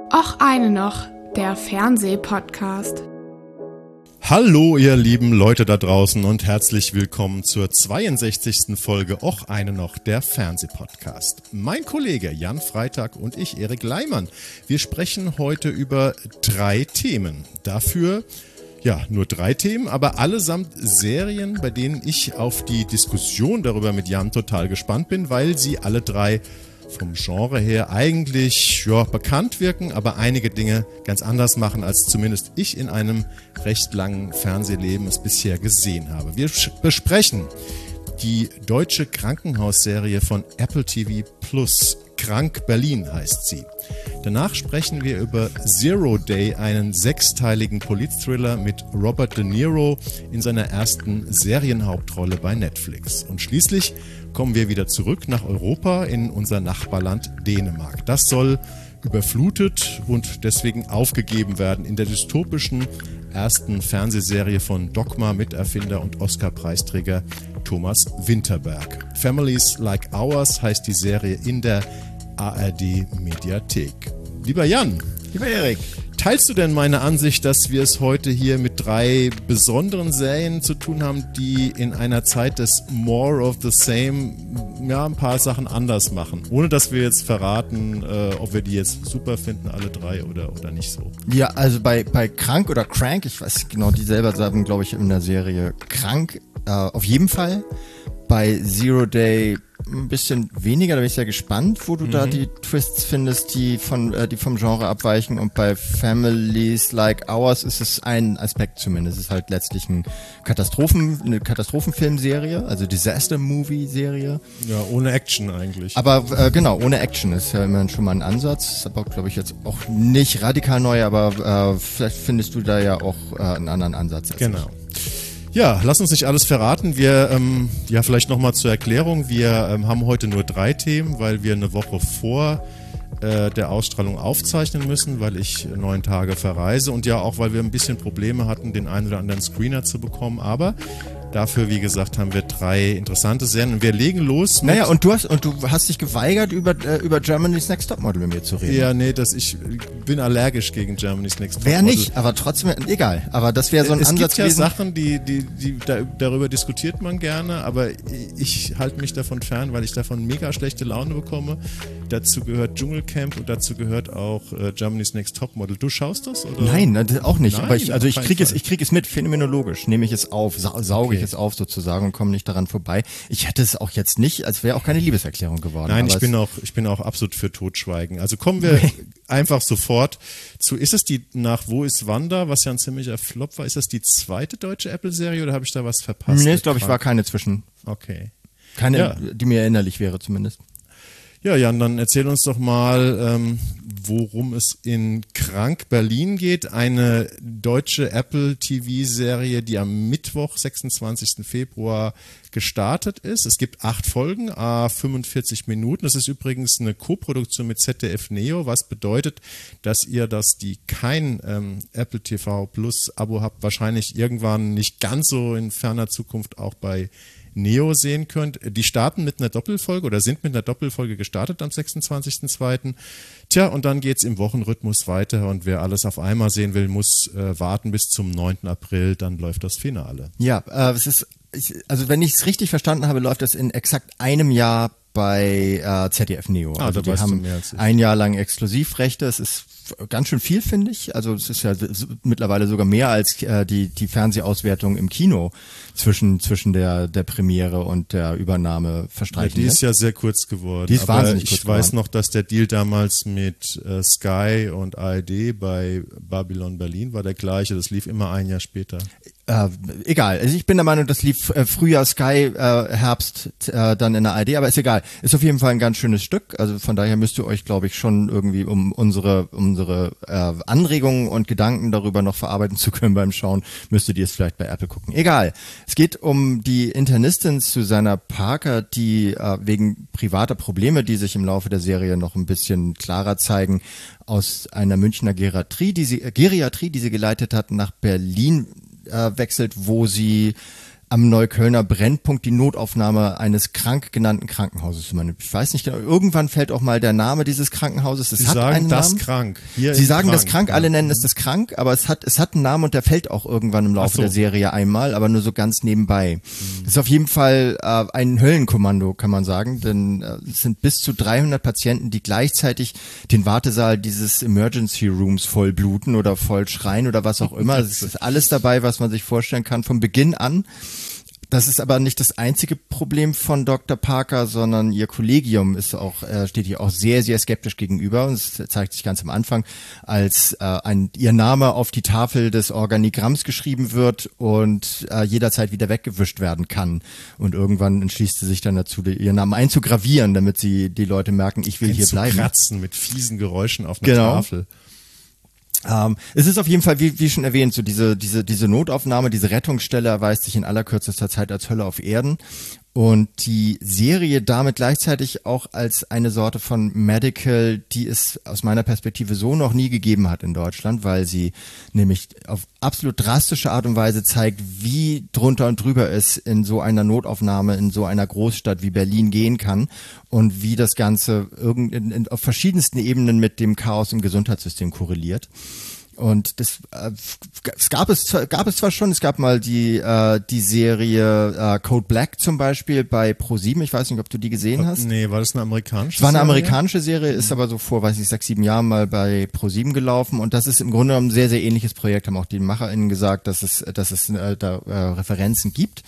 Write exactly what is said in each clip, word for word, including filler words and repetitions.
Och eine noch, der Fernsehpodcast. Hallo ihr lieben Leute da draußen und herzlich willkommen zur zweiundsechzigsten Folge Och eine noch, der Fernsehpodcast. Mein Kollege Jan Freitag und ich, Erik Leimann, wir sprechen heute über drei Themen. Dafür ja, nur drei Themen, aber allesamt Serien, bei denen ich auf die Diskussion darüber mit Jan total gespannt bin, weil sie alle drei vom Genre her eigentlich ja, bekannt wirken, aber einige Dinge ganz anders machen, als zumindest ich in einem recht langen Fernsehleben es bisher gesehen habe. Wir besprechen die deutsche Krankenhausserie von Apple T V Plus. Krank Berlin heißt sie. Danach sprechen wir über Zero Day, einen sechsteiligen Politthriller mit Robert De Niro in seiner ersten Serienhauptrolle bei Netflix. Und schließlich kommen wir wieder zurück nach Europa in unser Nachbarland Dänemark. Das soll überflutet und deswegen aufgegeben werden in der dystopischen ersten Fernsehserie von Dogma-Miterfinder und Oscar-Preisträger Thomas Winterberg. Families Like Ours heißt die Serie in der A R D-Mediathek. Lieber Jan, lieber Erik, teilst du denn meine Ansicht, dass wir es heute hier mit drei besonderen Serien zu tun haben, die in einer Zeit des More of the Same ja, ein paar Sachen anders machen? Ohne dass wir jetzt verraten, äh, ob wir die jetzt super finden, alle drei, oder, oder nicht so. Ja, also bei, bei Krank oder Crank, ich weiß genau, die selber sagen, glaube ich, in der Serie Krank, äh, auf jeden Fall. Bei Zero Day ein bisschen weniger, da bin ich sehr gespannt, wo du mhm. da die Twists findest, die von äh, die vom Genre abweichen. Und bei Families Like Ours ist es ein Aspekt zumindest. Es ist halt letztlich ein Katastrophen, eine Katastrophenfilmserie, also Disaster-Movie-Serie. Ja, ohne Action eigentlich. Aber äh, genau, ohne Action ist ja immerhin schon mal ein Ansatz. Ist aber, glaube ich, jetzt auch nicht radikal neu, aber äh, vielleicht findest du da ja auch äh, einen anderen Ansatz. Als genau. Ich. Ja, lass uns nicht alles verraten. Wir, ähm, ja, vielleicht nochmal zur Erklärung. Wir ähm, haben heute nur drei Themen, weil wir eine Woche vor äh, der Ausstrahlung aufzeichnen müssen, weil ich neun Tage verreise und ja auch, weil wir ein bisschen Probleme hatten, den einen oder anderen Screener zu bekommen. Aber dafür, wie gesagt, haben wir drei interessante Serien und wir legen los mit... Naja, und du hast und du hast dich geweigert, über, äh, über Germany's Next Topmodel mit mir zu reden. Ja, nee, das, ich bin allergisch gegen Germany's Next Topmodel. Wer nicht, aber trotzdem, egal. Aber das wäre so ein es Ansatz gewesen. Es gibt ja gewesen. Sachen, die, die, die da, darüber diskutiert man gerne, aber ich halte mich davon fern, weil ich davon mega schlechte Laune bekomme. Dazu gehört Dschungelcamp und dazu gehört auch äh, Germany's Next Topmodel. Du schaust das, oder? Nein, das auch nicht. Nein, aber ich, also ich kriege es, Fall. ich kriege es mit, phänomenologisch. Nehme ich es auf, sa sauge okay. ich es auf sozusagen und komme nicht daran vorbei. Ich hätte es auch jetzt nicht, als wäre auch keine Liebeserklärung geworden. Nein, aber ich bin auch, ich bin auch absolut für Totschweigen. Also kommen wir einfach sofort zu, ist es die nach Wo ist Wanda, was ja ein ziemlicher Flop war, ist das die zweite deutsche Apple-Serie oder habe ich da was verpasst? Nee, ich glaube, ich war keine zwischen. Okay. Keine, ja. die mir erinnerlich wäre zumindest. Ja, Jan, dann erzähl uns doch mal, ähm, worum es in Krank Berlin geht. Eine deutsche Apple-T V-Serie, die am Mittwoch, sechsundzwanzigsten Februar gestartet ist. Es gibt acht Folgen, à fünfundvierzig Minuten. Das ist übrigens eine Koproduktion mit Z D F Neo, was bedeutet, dass ihr, dass die kein ähm, Apple T V Plus Abo habt, wahrscheinlich irgendwann nicht ganz so in ferner Zukunft auch bei Neo sehen könnt. Die starten mit einer Doppelfolge oder sind mit einer Doppelfolge gestartet am sechsundzwanzigsten zweiten Tja, und dann geht's im Wochenrhythmus weiter und wer alles auf einmal sehen will, muss äh, warten bis zum neunten April, dann läuft das Finale. Ja, äh, es ist, ich, also wenn ich es richtig verstanden habe, läuft das in exakt einem Jahr bei äh, Z D F Neo. Ah, also da die haben mehr als ich. ein Jahr lang Exklusivrechte. Es ist ganz schön viel, finde ich. Also es ist ja mittlerweile sogar mehr als äh, die die Fernsehauswertung im Kino zwischen zwischen der der Premiere und der Übernahme verstreichen. Ja, die ist ja sehr kurz geworden. Die ist aber wahnsinnig ich kurz weiß geworden. noch, dass der Deal damals mit äh, Sky und A R D bei Babylon Berlin war der gleiche. Das lief immer ein Jahr später. Äh, egal. Also ich bin der Meinung, das lief äh, Frühjahr Sky, äh, Herbst äh, dann in der A R D, aber ist egal. Ist auf jeden Fall ein ganz schönes Stück. Also von daher müsst ihr euch, glaube ich, schon irgendwie um unsere unsere äh, Anregungen und Gedanken darüber noch verarbeiten zu können beim Schauen, müsstet ihr es vielleicht bei Apple gucken. Egal. Es geht um die Internistin Susanna Parker, die äh, wegen privater Probleme, die sich im Laufe der Serie noch ein bisschen klarer zeigen, aus einer Münchner Geriatrie, die sie, äh, Geriatrie, die sie geleitet hat, nach Berlin äh, wechselt, wo sie am Neuköllner Brennpunkt die Notaufnahme eines krank genannten Krankenhauses. Ich weiß nicht, irgendwann fällt auch mal der Name dieses Krankenhauses. Es Sie hat sagen einen das Namen. krank. Hier Sie ist sagen krank. das krank, alle nennen es das krank, aber es hat, es hat einen Namen und der fällt auch irgendwann im Laufe Ach so. der Serie einmal, aber nur so ganz nebenbei. Das ist auf jeden Fall äh, ein Höllenkommando, kann man sagen, denn äh, es sind bis zu dreihundert Patienten, die gleichzeitig den Wartesaal dieses Emergency Rooms vollbluten oder voll schreien oder was auch immer. Es ist alles dabei, was man sich vorstellen kann, vom Beginn an. Das ist aber nicht das einzige Problem von Doktor Parker, sondern ihr Kollegium ist auch, äh, steht ihr auch sehr, sehr skeptisch gegenüber. Und es zeigt sich ganz am Anfang, als äh, ein, ihr Name auf die Tafel des Organigramms geschrieben wird und äh, jederzeit wieder weggewischt werden kann. Und irgendwann entschließt sie sich dann dazu, ihren Namen einzugravieren, damit sie die Leute merken, ich will hier bleiben. Kratzen mit fiesen Geräuschen auf einer Genau. Tafel. Ähm, es ist auf jeden Fall, wie, wie schon erwähnt, so diese, diese, diese Notaufnahme, diese Rettungsstelle erweist sich in allerkürzester Zeit als Hölle auf Erden. Und die Serie damit gleichzeitig auch als eine Sorte von Medical, die es aus meiner Perspektive so noch nie gegeben hat in Deutschland, weil sie nämlich auf absolut drastische Art und Weise zeigt, wie drunter und drüber es in so einer Notaufnahme in so einer Großstadt wie Berlin gehen kann und wie das Ganze irgend, in, in, auf verschiedensten Ebenen mit dem Chaos im Gesundheitssystem korreliert. Und das äh, es gab es gab es zwar schon, es gab mal die äh, die Serie äh, Code Black zum Beispiel bei ProSieben. Ich weiß nicht, ob du die gesehen hast. Nee, war das eine amerikanische Es war eine Serie? amerikanische Serie, ist aber so vor, weiß ich, sechs, sieben Jahren mal bei ProSieben gelaufen. Und das ist im Grunde genommen ein sehr, sehr ähnliches Projekt. Haben auch die MacherInnen gesagt, dass es dass es äh, da äh, Referenzen gibt.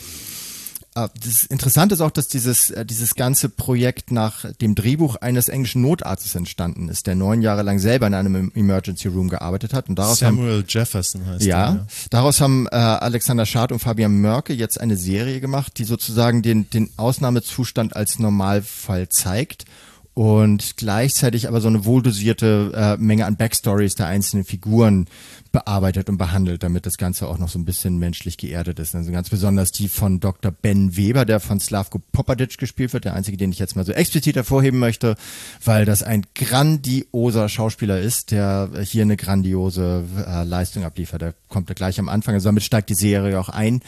Das Interessante ist auch, dass dieses, dieses ganze Projekt nach dem Drehbuch eines englischen Notarztes entstanden ist, der neun Jahre lang selber in einem Emergency Room gearbeitet hat. Und daraus Samuel haben, Jefferson heißt ja, er. Ja, daraus haben äh, Alexander Schad und Fabian Mörke jetzt eine Serie gemacht, die sozusagen den, den Ausnahmezustand als Normalfall zeigt und gleichzeitig aber so eine wohldosierte äh, Menge an Backstories der einzelnen Figuren bearbeitet und behandelt, damit das Ganze auch noch so ein bisschen menschlich geerdet ist. Also ganz besonders die von Doktor Ben Weber, der von Slavko Popadic gespielt wird, der einzige, den ich jetzt mal so explizit hervorheben möchte, weil das ein grandioser Schauspieler ist, der hier eine grandiose äh, Leistung abliefert. Der kommt da gleich am Anfang, also damit steigt die Serie auch ein.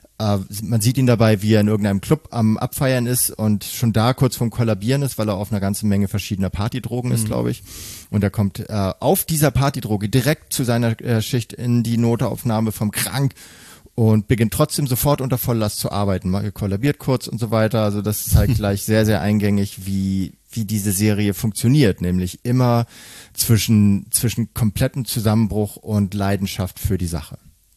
Man sieht ihn dabei, wie er in irgendeinem Club am Abfeiern ist und schon da kurz vorm Kollabieren ist, weil er auf einer ganzen Menge verschiedener Partydrogen ist, mhm. glaube ich. Und er kommt äh, auf dieser Partydroge direkt zu seiner äh, Schicht in die Notaufnahme vom Krank und beginnt trotzdem sofort unter Volllast zu arbeiten. Er kollabiert kurz und so weiter. Also das zeigt gleich sehr, sehr eingängig, wie wie diese Serie funktioniert, nämlich immer zwischen zwischen komplettem Zusammenbruch und Leidenschaft für die Sache.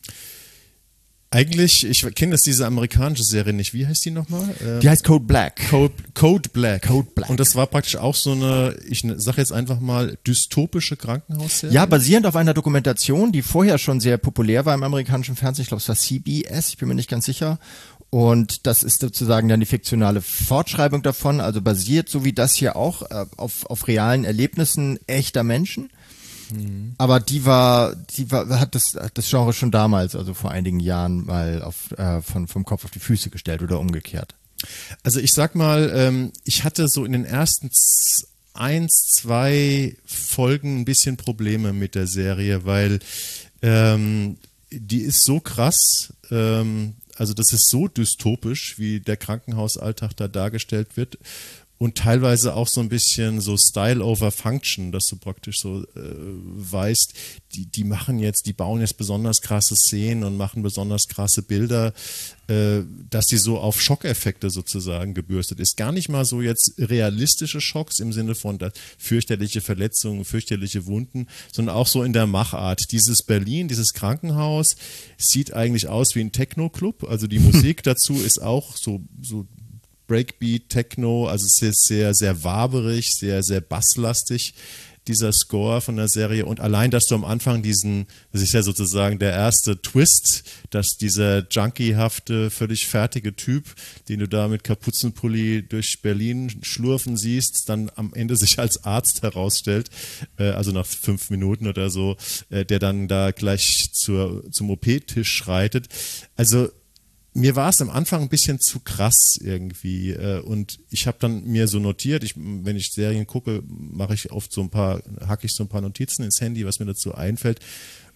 Eigentlich, ich kenne das diese amerikanische Serie nicht. Wie heißt die nochmal? Ähm, die heißt Code Black. Code, Code Black. Code Black. Und das war praktisch auch so eine, ich sage jetzt einfach mal, dystopische Krankenhausserie? Ja, basierend auf einer Dokumentation, die vorher schon sehr populär war im amerikanischen Fernsehen. Ich glaube, es war C B S, ich bin mir nicht ganz sicher. Und das ist sozusagen dann die fiktionale Fortschreibung davon, also basiert, so wie das hier auch, äh, auf, auf realen Erlebnissen echter Menschen. Mhm. Aber die war, die war, hat das, das Genre schon damals, also vor einigen Jahren mal auf, äh, von, vom Kopf auf die Füße gestellt oder umgekehrt. Also ich sag mal, ähm, ich hatte so in den ersten z- eins, zwei Folgen ein bisschen Probleme mit der Serie, weil ähm, die ist so krass, ähm, also das ist so dystopisch, wie der Krankenhausalltag da dargestellt wird. Und teilweise auch so ein bisschen so Style over Function, dass du praktisch so äh, weißt, die, die machen jetzt, die bauen jetzt besonders krasse Szenen und machen besonders krasse Bilder, äh, dass die so auf Schockeffekte sozusagen gebürstet ist. Gar nicht mal so jetzt realistische Schocks im Sinne von fürchterliche Verletzungen, fürchterliche Wunden, sondern auch so in der Machart. Dieses Berlin, dieses Krankenhaus sieht eigentlich aus wie ein Techno-Club. Also die Musik dazu ist auch so, so Breakbeat, Techno, also es ist sehr, sehr waberig, sehr, sehr basslastig, dieser Score von der Serie. Und allein, dass du am Anfang diesen, das ist ja sozusagen der erste Twist, dass dieser junkiehafte, völlig fertige Typ, den du da mit Kapuzenpulli durch Berlin schlurfen siehst, dann am Ende sich als Arzt herausstellt, äh, also nach fünf Minuten oder so, äh, der dann da gleich zur, zum O P-Tisch schreitet. Also mir war es am Anfang ein bisschen zu krass irgendwie äh, und ich habe dann mir so notiert, ich, wenn ich Serien gucke, mache ich oft so ein paar, hacke ich so ein paar Notizen ins Handy, was mir dazu einfällt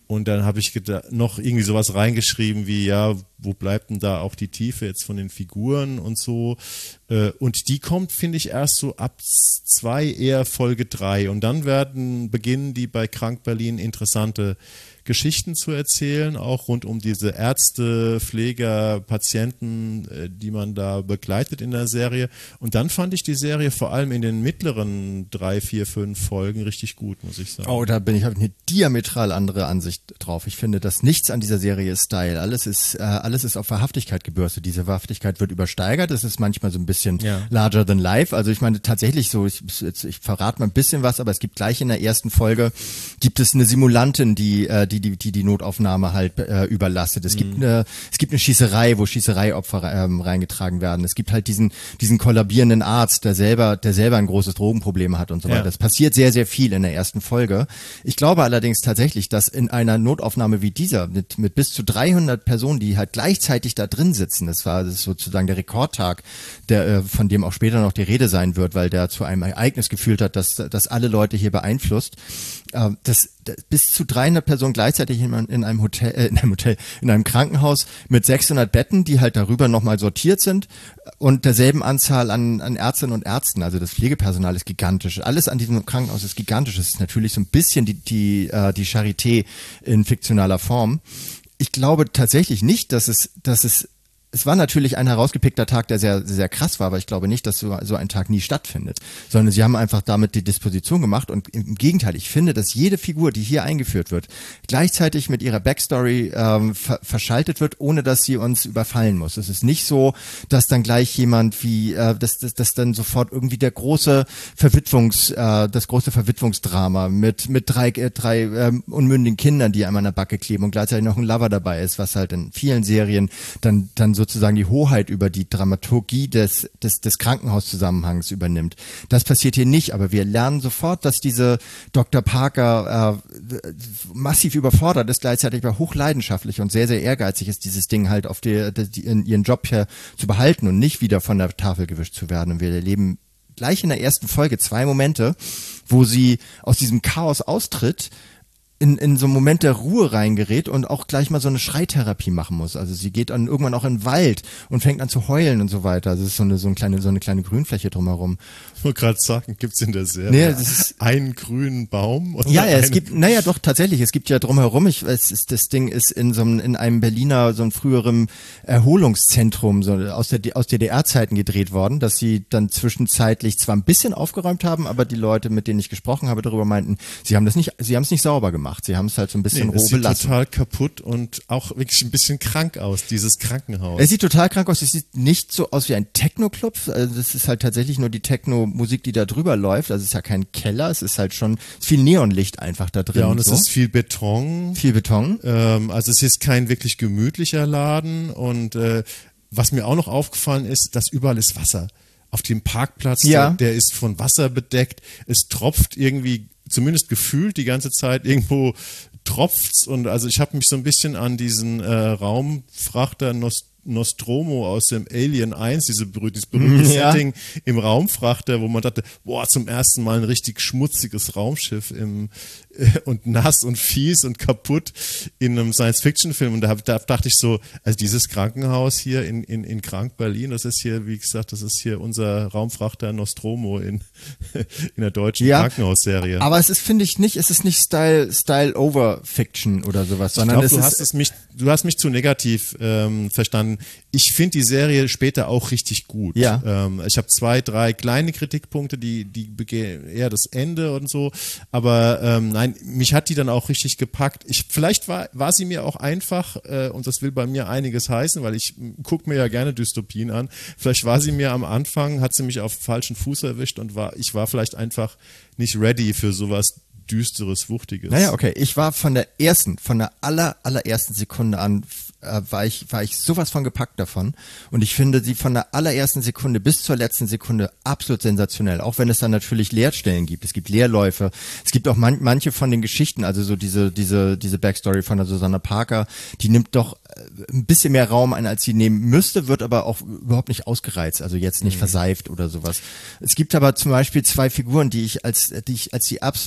Und dann habe ich gedacht, noch irgendwie sowas reingeschrieben wie, ja, wo bleibt denn da auch die Tiefe jetzt von den Figuren und so. Und die kommt, finde ich, erst so ab zwei, eher Folge drei. Und dann werden, beginnen die bei Krank Berlin interessante Geschichten zu erzählen, auch rund um diese Ärzte, Pfleger, Patienten, die man da begleitet in der Serie. Und dann fand ich die Serie vor allem in den mittleren drei, vier, fünf Folgen richtig gut, muss ich sagen. Oh, da bin ich, habe ich eine diametral andere Ansicht drauf. Ich finde, dass nichts an dieser Serie ist Style. Alles ist, äh, alles ist auf Wahrhaftigkeit gebürstet. Diese Wahrhaftigkeit wird übersteigert. Es ist manchmal so ein bisschen ja. larger than life. Also ich meine tatsächlich so, ich, ich, ich verrate mal ein bisschen was, aber es gibt gleich in der ersten Folge, gibt es eine Simulantin, die, äh, die, die, die die Notaufnahme halt äh, überlastet. Es mhm. gibt eine, es gibt eine Schießerei, wo Schießereiopfer ähm, reingetragen werden. Es gibt halt diesen, diesen kollabierenden Arzt, der selber, der selber ein großes Drogenproblem hat und so weiter. Ja. Das passiert sehr, sehr viel in der ersten Folge. Ich glaube allerdings tatsächlich, dass in einer Notaufnahme wie dieser mit, mit bis zu dreihundert Personen, die halt gleichzeitig da drin sitzen, das war das ist sozusagen der Rekordtag, der, äh, von dem auch später noch die Rede sein wird, weil der zu einem Ereignis geführt hat, dass, dass alle Leute hier beeinflusst. Äh, das, das bis zu dreihundert Personen gleichzeitig in, in einem Hotel, äh, in einem Hotel, in einem Krankenhaus mit sechshundert Betten, die halt darüber nochmal sortiert sind und derselben Anzahl an, an Ärztinnen und Ärzten. Also das Pflegepersonal ist gigantisch. Alles an diesem Krankenhaus ist gigantisch. Es ist natürlich so ein bisschen die, die, äh, die Charité in fiktionaler Form. Ich glaube tatsächlich nicht, dass es, dass es Es war natürlich ein herausgepickter Tag, der sehr, sehr krass war, aber ich glaube nicht, dass so, so ein Tag nie stattfindet, sondern sie haben einfach damit die Disposition gemacht und im Gegenteil, ich finde, dass jede Figur, die hier eingeführt wird, gleichzeitig mit ihrer Backstory ähm, ver verschaltet wird, ohne dass sie uns überfallen muss. Es ist nicht so, dass dann gleich jemand wie, äh, dass, dass, dass dann sofort irgendwie der große Verwitwungs, äh, das große Verwitwungsdrama mit, mit drei, äh, drei ähm, unmündigen Kindern, die einem an der Backe kleben und gleichzeitig noch ein Lover dabei ist, was halt in vielen Serien dann, dann sozusagen die Hoheit über die Dramaturgie des, des, des Krankenhauszusammenhangs übernimmt. Das passiert hier nicht, aber wir lernen sofort, dass diese Doktor Parker äh, massiv überfordert ist, gleichzeitig aber hochleidenschaftlich und sehr, sehr ehrgeizig ist, dieses Ding halt auf die, die, in ihren Job hier zu behalten und nicht wieder von der Tafel gewischt zu werden. Und wir erleben gleich in der ersten Folge zwei Momente, wo sie aus diesem Chaos austritt, in, in so einen Moment der Ruhe reingerät und auch gleich mal so eine Schreitherapie machen muss. Also sie geht dann irgendwann auch in den Wald und fängt an zu heulen und so weiter. Also es ist so eine, so eine kleine, so eine kleine Grünfläche drumherum. Ich wollte gerade sagen, gibt's in der Serie nee, das ist, einen grünen Baum? Oder ja, ja, es gibt, naja, doch, tatsächlich, es gibt ja drumherum, ich weiß, ist, das Ding ist in so einem, in einem Berliner, so einem früheren Erholungszentrum, so aus der, aus D D R-Zeiten gedreht worden, dass sie dann zwischenzeitlich zwar ein bisschen aufgeräumt haben, aber die Leute, mit denen ich gesprochen habe, darüber meinten, sie haben das nicht, sie haben es nicht sauber gemacht. Sie haben es halt so ein bisschen nee, roh belassen. Es sieht total kaputt und auch wirklich ein bisschen krank aus, dieses Krankenhaus. Es sieht total krank aus. Es sieht nicht so aus wie ein Techno-Club. Also das ist halt tatsächlich nur die Techno-Musik, die da drüber läuft. Also es ist ja kein Keller. Es ist halt schon viel Neonlicht einfach da drin. Ja, und es so. ist viel Beton. Viel Beton. Ähm, also es ist kein wirklich gemütlicher Laden. Und äh, was mir auch noch aufgefallen ist, dass überall ist Wasser. Auf dem Parkplatz, ja. der, der ist von Wasser bedeckt. Es tropft irgendwie, zumindest gefühlt die ganze Zeit irgendwo tropft's und also ich habe mich so ein bisschen an diesen äh, Raumfrachter Nost Nostromo aus dem Alien eins, diese berüh dieses berühmte ja. Setting im Raumfrachter, wo man dachte, boah, zum ersten Mal ein richtig schmutziges Raumschiff im äh, und nass und fies und kaputt in einem Science-Fiction-Film und da, da dachte ich so, also dieses Krankenhaus hier in, in, in Krank Berlin, das ist hier, wie gesagt, das ist hier unser Raumfrachter Nostromo in, in der deutschen ja, Krankenhausserie. Aber es ist, finde ich nicht, es ist nicht Style, Style over Fiction oder sowas, sondern ich glaub, es du ist, hast es mich, du hast mich zu negativ ähm, verstanden. Ich finde die Serie später auch richtig gut. Ja. Ähm, ich habe zwei, drei kleine Kritikpunkte, die, die begehen eher das Ende und so. Aber ähm, nein, mich hat die dann auch richtig gepackt. Ich, vielleicht war, war sie mir auch einfach, äh, und das will bei mir einiges heißen, weil ich gucke mir ja gerne Dystopien an. Vielleicht war sie mir am Anfang, hat sie mich auf falschen Fuß erwischt und war, ich war vielleicht einfach nicht ready für sowas Düsteres, Wuchtiges. Naja, okay. Ich war von der ersten, von der aller, allerersten Sekunde an, äh, war ich, war ich sowas von gepackt davon. Und ich finde sie von der allerersten Sekunde bis zur letzten Sekunde absolut sensationell. Auch wenn es dann natürlich Leerstellen gibt. Es gibt Leerläufe. Es gibt auch man, manche von den Geschichten, also so diese, diese, diese Backstory von der Susanna Parker, die nimmt doch ein bisschen mehr Raum ein, als sie nehmen müsste, wird aber auch überhaupt nicht ausgereizt, also jetzt nicht mhm. verseift oder sowas. Es gibt aber zum Beispiel zwei Figuren, die ich als, die ich als die absoluten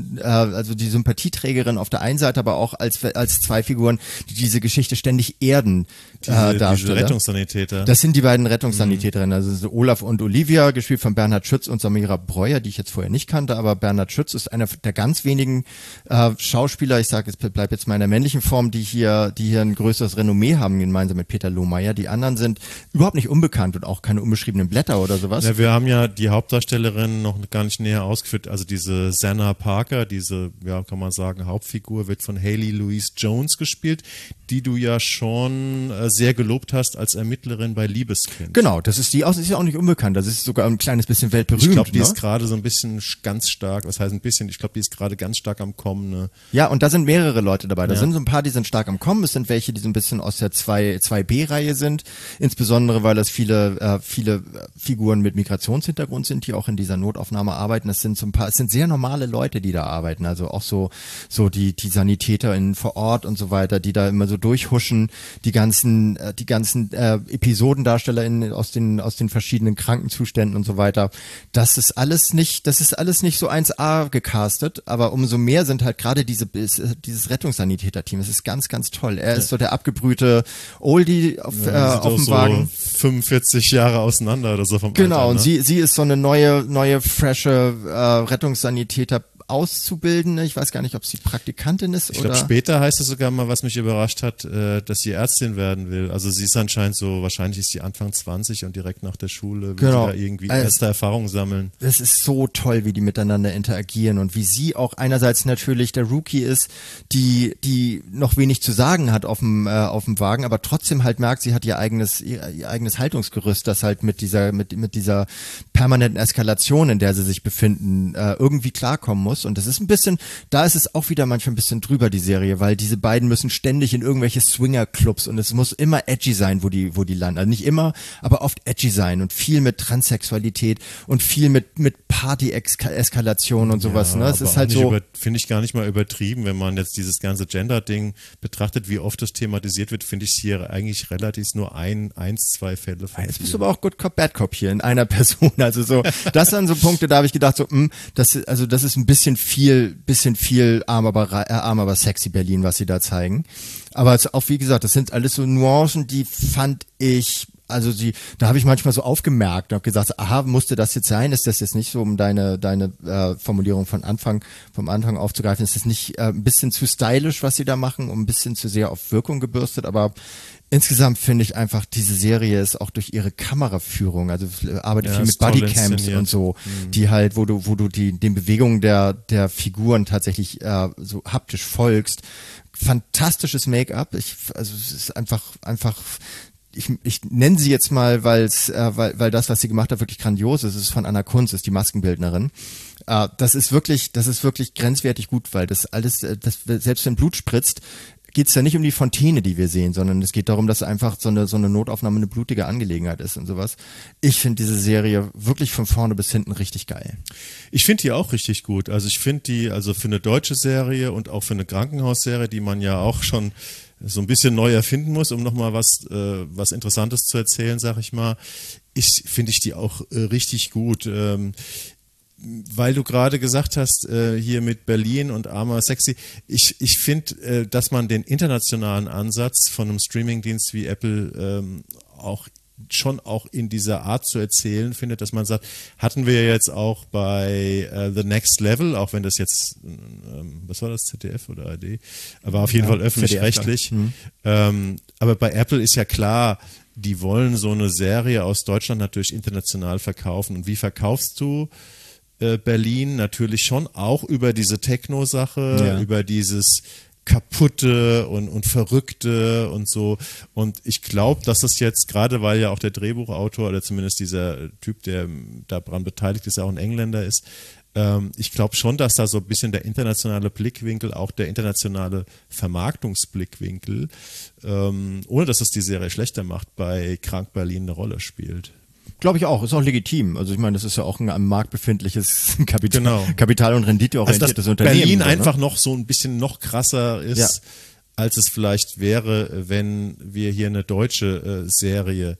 Figuren, äh, also die Sympathieträgerin auf der einen Seite, aber auch als als zwei Figuren, die diese Geschichte ständig erden. Diese, äh, diese Rettungssanitäter. Das sind die beiden Rettungssanitäterinnen. Also so Olaf und Olivia, gespielt von Bernhard Schütz und Samira Breuer, die ich jetzt vorher nicht kannte, aber Bernhard Schütz ist einer der ganz wenigen äh, Schauspieler, ich sage, es bleibt jetzt mal in der männlichen Form, die hier, die hier ein größeres Renommee haben, gemeinsam mit Peter Lohmeier. Die anderen sind überhaupt nicht unbekannt und auch keine unbeschriebenen Blätter oder sowas. Ja, wir haben ja die Hauptdarstellerin noch gar nicht näher ausgeführt. Also diese Zanna Parker, diese, ja, kann man sagen, Hauptfigur, wird von Haley Louise Jones gespielt, die du ja schon äh, sehr gelobt hast als Ermittlerin bei Liebeskind. Genau, das ist die, auch, ist ja auch nicht unbekannt. Das ist sogar ein kleines bisschen weltberühmt. Ich glaube, die ne? ist gerade so ein bisschen ganz stark, was heißt ein bisschen, ich glaube, die ist gerade ganz stark am Kommen. Ne? Ja, und da sind mehrere Leute dabei. Da ja. sind so ein paar, die sind stark am Kommen. Es sind welche, die so ein bisschen aus der zwei B-Reihe sind. Insbesondere, weil das viele, äh, viele Figuren mit Migrationshintergrund sind, die auch in dieser Notaufnahme arbeiten. Das sind so ein paar, es sind sehr normale Leute, die da arbeiten. Also auch so, so die, die SanitäterInnen vor Ort und so weiter, die da immer so durchhuschen, die ganzen, äh, die ganzen äh, EpisodendarstellerInnen aus den, aus den verschiedenen Krankenzuständen und so weiter. Das ist alles nicht, das ist alles nicht so eins A gecastet, aber umso mehr sind halt gerade diese, dieses Rettungssanitäter-Team. Es ist ganz, ganz toll. Er ist so der abgebrühte Oldie auf, ja, äh, auf dem so Wagen. fünfundvierzig Jahre auseinander oder so vom Genau, Alter, ne? und sie, sie ist so eine neue, neue, frische äh, Rettungssanitäter Auszubildende. Ich weiß gar nicht, ob sie Praktikantin ist ich oder. Ich glaube, später heißt es sogar mal, was mich überrascht hat, äh, dass sie Ärztin werden will. Also sie ist anscheinend so, wahrscheinlich ist sie Anfang zwanzig und direkt nach der Schule will genau. sie da irgendwie also, erste Erfahrungen sammeln. Das ist so toll, wie die miteinander interagieren und wie sie auch einerseits natürlich der Rookie ist, die die noch wenig zu sagen hat auf dem äh, auf dem Wagen, aber trotzdem halt merkt, sie hat ihr eigenes ihr, ihr eigenes Haltungsgerüst, das halt mit dieser mit mit dieser permanenten Eskalation, in der sie sich befinden, äh, irgendwie klarkommen muss. Und das ist ein bisschen, da ist es auch wieder manchmal ein bisschen drüber, die Serie, weil diese beiden müssen ständig in irgendwelche Swinger-Clubs und es muss immer edgy sein, wo die, wo die landen. Also nicht immer, aber oft edgy sein und viel mit Transsexualität und viel mit, mit Party-Eskalation und sowas. Ja, ne? Es ist halt so. Finde ich gar nicht mal übertrieben, wenn man jetzt dieses ganze Gender-Ding betrachtet, wie oft das thematisiert wird, finde ich es hier eigentlich relativ nur ein, eins, zwei Fälle. Jetzt bist du aber auch Good Cop, Bad Cop hier in einer Person. Also so, das sind so Punkte, da habe ich gedacht, so, mh, das, also das ist ein bisschen bisschen viel, bisschen viel arm aber, äh, arm aber sexy Berlin, was sie da zeigen. Aber auch wie gesagt, das sind alles so Nuancen, die fand ich, also sie, da habe ich manchmal so aufgemerkt und habe gesagt, aha, musste das jetzt sein? Ist das jetzt nicht so, um deine deine äh, Formulierung von Anfang vom Anfang aufzugreifen? Ist das nicht äh, ein bisschen zu stylisch, was sie da machen, um ein bisschen zu sehr auf Wirkung gebürstet? Aber insgesamt finde ich einfach, diese Serie ist auch durch ihre Kameraführung, also arbeitet ja, viel mit Bodycams und so, mhm. die halt, wo du, wo du die, den Bewegungen der, der Figuren tatsächlich äh, so haptisch folgst. Fantastisches Make-up. Ich, also es ist einfach, einfach, ich, ich nenne sie jetzt mal, weil's, äh, weil, weil das, was sie gemacht hat, wirklich grandios ist. Es ist von Anna Kunz, ist die Maskenbildnerin. Äh, das ist wirklich, das ist wirklich grenzwertig gut, weil das alles, das, selbst wenn Blut spritzt, geht es ja nicht um die Fontäne, die wir sehen, sondern es geht darum, dass einfach so eine so eine Notaufnahme eine blutige Angelegenheit ist und sowas. Ich finde diese Serie wirklich von vorne bis hinten richtig geil. Ich finde die auch richtig gut. Also ich finde die, also für eine deutsche Serie und auch für eine Krankenhausserie, die man ja auch schon so ein bisschen neu erfinden muss, um nochmal was äh, was Interessantes zu erzählen, sag ich mal. Ich finde ich die auch äh, richtig gut. Ähm, Weil du gerade gesagt hast, äh, hier mit Berlin und Armer Sexy, ich, ich finde, äh, dass man den internationalen Ansatz von einem Streamingdienst wie Apple ähm, auch schon auch in dieser Art zu erzählen findet, dass man sagt, hatten wir jetzt auch bei äh, The Next Level, auch wenn das jetzt, ähm, was war das, Z D F oder A R D, aber auf jeden ja, Fall öffentlich-rechtlich. Mhm. Ähm, aber bei Apple ist ja klar, die wollen so eine Serie aus Deutschland natürlich international verkaufen. Und wie verkaufst du Berlin? Natürlich schon auch über diese Techno-Sache, ja. über dieses Kaputte und, und Verrückte und so. Und ich glaube, dass es jetzt, gerade weil ja auch der Drehbuchautor oder zumindest dieser Typ, der daran beteiligt ist, auch ein Engländer ist, ähm, ich glaube schon, dass da so ein bisschen der internationale Blickwinkel, auch der internationale Vermarktungsblickwinkel, ähm, ohne dass es die Serie schlechter macht, bei Krank Berlin eine Rolle spielt. Glaube ich auch, ist auch legitim. Also ich meine, das ist ja auch ein am Markt befindliches Kapital, genau. Kapital- und renditeorientiertes also Unternehmen. Berlin so, ne? einfach noch so ein bisschen noch krasser ist, ja. als es vielleicht wäre, wenn wir hier eine deutsche äh, Serie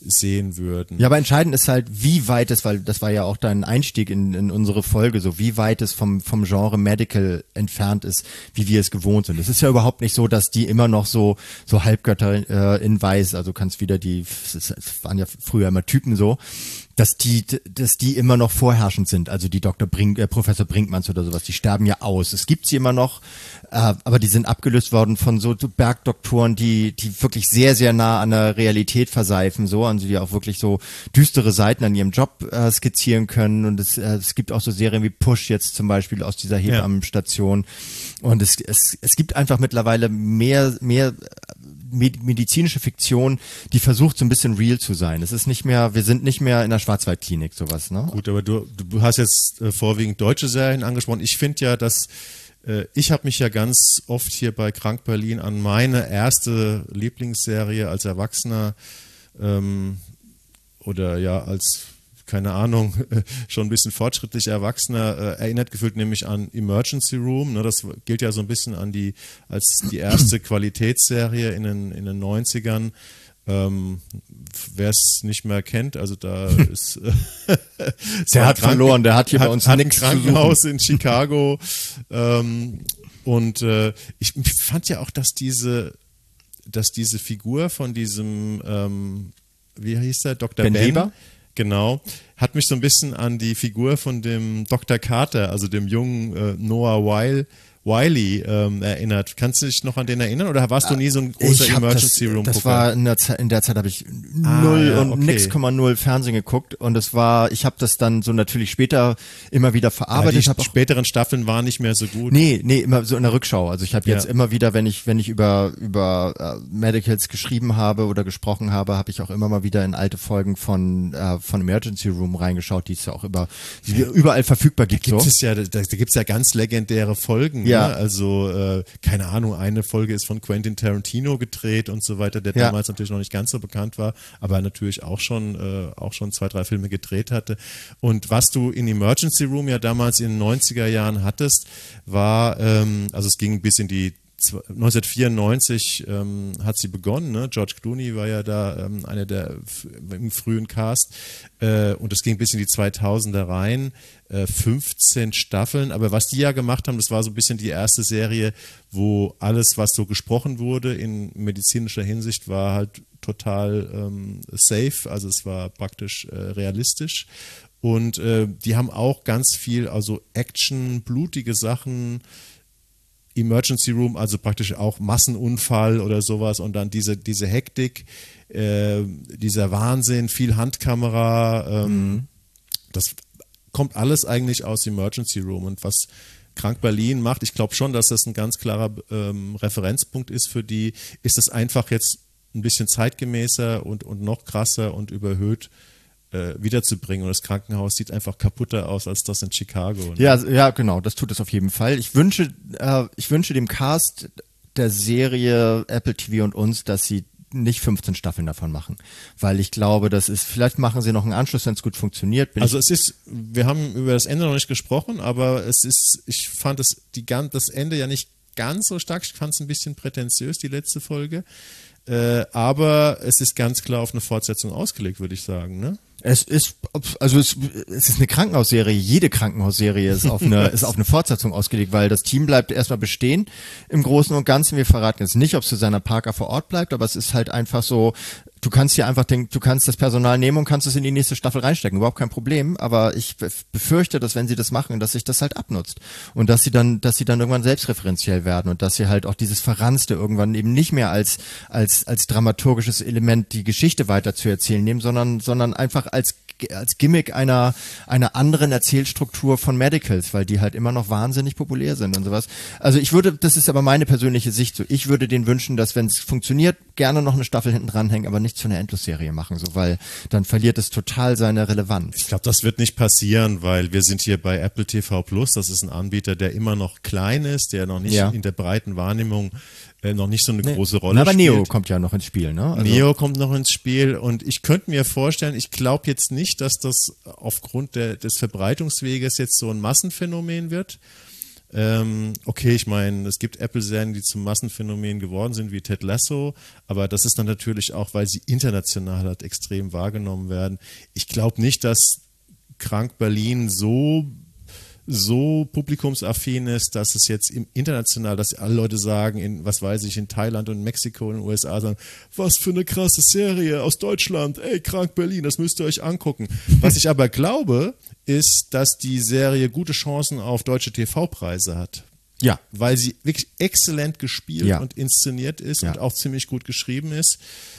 sehen würden. Ja, aber entscheidend ist halt, wie weit es, weil das war ja auch dein Einstieg in, in unsere Folge, so wie weit es vom, vom Genre Medical entfernt ist, wie wir es gewohnt sind. Es ist ja überhaupt nicht so, dass die immer noch so, so Halbgötter äh, in Weiß, also kannst wieder die, es waren ja früher immer Typen so, dass die, dass die immer noch vorherrschend sind, also die Doktor Brink, äh, Professor Brinkmanns oder sowas, die sterben ja aus. Es gibt sie immer noch, äh, aber die sind abgelöst worden von so Bergdoktoren, die, die wirklich sehr, sehr nah an der Realität verseifen, so, also die auch wirklich so düstere Seiten an ihrem Job äh, skizzieren können. Und es, äh, es gibt auch so Serien wie Push jetzt zum Beispiel aus dieser Hebammenstation. Und es, es, es gibt einfach mittlerweile mehr, mehr medizinische Fiktion, die versucht so ein bisschen real zu sein. Es ist nicht mehr, wir sind nicht mehr in der Schwarzwaldklinik, sowas, ne? Gut, aber du, du hast jetzt äh, vorwiegend deutsche Serien angesprochen. Ich finde ja, dass äh, ich habe mich ja ganz oft hier bei Krank Berlin an meine erste Lieblingsserie als Erwachsener ähm, oder ja als keine Ahnung, schon ein bisschen fortschrittlich Erwachsener äh, erinnert gefühlt, nämlich an Emergency Room. Ne, das gilt ja so ein bisschen an die, als die erste Qualitätsserie in den, in den neunzigern. Ähm, wer es nicht mehr kennt, also da ist äh, der hat Kranken verloren, der hat hier hat, bei uns hat nichts ein Krankenhaus in Chicago ähm, und äh, ich fand ja auch, dass diese dass diese Figur von diesem ähm, wie hieß der, Doktor Ben, Ben Weber? Genau, hat mich so ein bisschen an die Figur von dem Doktor Carter, also dem jungen äh, Noah Weil, Wiley ähm, erinnert. Kannst du dich noch an den erinnern oder warst du nie so ein großer Emergency Room Gucker? Das war in der Zeit, in der Zeit habe ich null ah, ja, und okay. nix Komma null Fernsehen geguckt und es war, ich habe das dann so natürlich später immer wieder verarbeitet. Ja, die auch, späteren Staffeln waren nicht mehr so gut. Nee, nee, immer so in der Rückschau. Also ich habe jetzt Ja. immer wieder, wenn ich wenn ich über über uh, Medicals geschrieben habe oder gesprochen habe, habe ich auch immer mal wieder in alte Folgen von uh, von Emergency Room reingeschaut, die es ja auch über die überall verfügbar gibt. Da gibt so. es ja, da, da gibt es ja ganz legendäre Folgen. Ja. Ne? Also äh, keine Ahnung, eine Folge ist von Quentin Tarantino gedreht und so weiter, der Ja. damals natürlich noch nicht ganz so bekannt war, aber natürlich auch schon äh, auch schon zwei, drei Filme gedreht hatte. Und was du in Emergency Room ja damals in den neunziger Jahren hattest, war, ähm, also es ging bis in die neunzehnhundertvierundneunzig ähm, hat sie begonnen, ne? George Clooney war ja da ähm, einer der im frühen Cast äh, und es ging bis in die zweitausender rein, äh, fünfzehn Staffeln, aber was die ja gemacht haben, das war so ein bisschen die erste Serie, wo alles, was so gesprochen wurde in medizinischer Hinsicht, war halt total ähm, safe, also es war praktisch äh, realistisch und äh, die haben auch ganz viel, also Action, blutige Sachen, Emergency Room, also praktisch auch Massenunfall oder sowas und dann diese, diese Hektik, äh, dieser Wahnsinn, viel Handkamera, ähm, mhm. das kommt alles eigentlich aus Emergency Room und was Krank Berlin macht, ich glaube schon, dass das ein ganz klarer ähm, Referenzpunkt ist für die, ist es einfach jetzt ein bisschen zeitgemäßer und, und noch krasser und überhöht wiederzubringen und das Krankenhaus sieht einfach kaputter aus als das in Chicago. Ne? Ja, ja, genau, das tut es auf jeden Fall. Ich wünsche, äh, ich wünsche dem Cast der Serie Apple T V und uns, dass sie nicht fünfzehn Staffeln davon machen, weil ich glaube, das ist, vielleicht machen sie noch einen Anschluss, wenn es gut funktioniert. Bin also es ist, wir haben über das Ende noch nicht gesprochen, aber es ist, ich fand es, die, das Ende ja nicht ganz so stark, ich fand es ein bisschen prätentiös, die letzte Folge, äh, aber es ist ganz klar auf eine Fortsetzung ausgelegt, würde ich sagen, ne? Es ist, also es, es ist eine Krankenhausserie. Jede Krankenhausserie ist auf eine, ist auf eine Fortsetzung ausgelegt, weil das Team bleibt erstmal bestehen im Großen und Ganzen. Wir verraten jetzt nicht, ob Susanna Parker vor Ort bleibt, aber es ist halt einfach so, du kannst hier einfach den, du kannst das Personal nehmen und kannst es in die nächste Staffel reinstecken. Überhaupt kein Problem. Aber ich befürchte, dass wenn sie das machen, dass sich das halt abnutzt. Und dass sie dann, dass sie dann irgendwann selbstreferenziell werden und dass sie halt auch dieses Verranzte irgendwann eben nicht mehr als, als, als dramaturgisches Element die Geschichte weiter zu erzählen nehmen, sondern, sondern einfach als als Gimmick einer einer anderen Erzählstruktur von Medicals, weil die halt immer noch wahnsinnig populär sind und sowas. Also ich würde, das ist aber meine persönliche Sicht so, ich würde denen wünschen, dass wenn es funktioniert, gerne noch eine Staffel hinten dranhängen, aber nicht zu einer Endlosserie machen, so, weil dann verliert es total seine Relevanz. Ich glaube, das wird nicht passieren, weil wir sind hier bei Apple T V Plus, das ist ein Anbieter, der immer noch klein ist, der noch nicht ja. in der breiten Wahrnehmung äh, noch nicht so eine nee. große Rolle Na, aber spielt. Neo kommt ja noch ins Spiel, ne? Also Neo kommt noch ins Spiel und ich könnte mir vorstellen, ich glaube jetzt nicht, dass das aufgrund der, des Verbreitungsweges jetzt so ein Massenphänomen wird. Ähm, okay, ich meine, es gibt Apple-Serien, die zum Massenphänomen geworden sind, wie Ted Lasso, aber das ist dann natürlich auch, weil sie international halt extrem wahrgenommen werden. Ich glaube nicht, dass Krank Berlin so so publikumsaffin ist, dass es jetzt im international, dass alle Leute sagen, in, was weiß ich, in Thailand und Mexiko und in den U S A sagen, was für eine krasse Serie aus Deutschland, ey, Krank Berlin, das müsst ihr euch angucken. Was ich aber glaube, ist, dass die Serie gute Chancen auf deutsche T V-Preise hat. Ja. Weil sie wirklich exzellent gespielt ja. und inszeniert ist ja. und auch ziemlich gut geschrieben ist.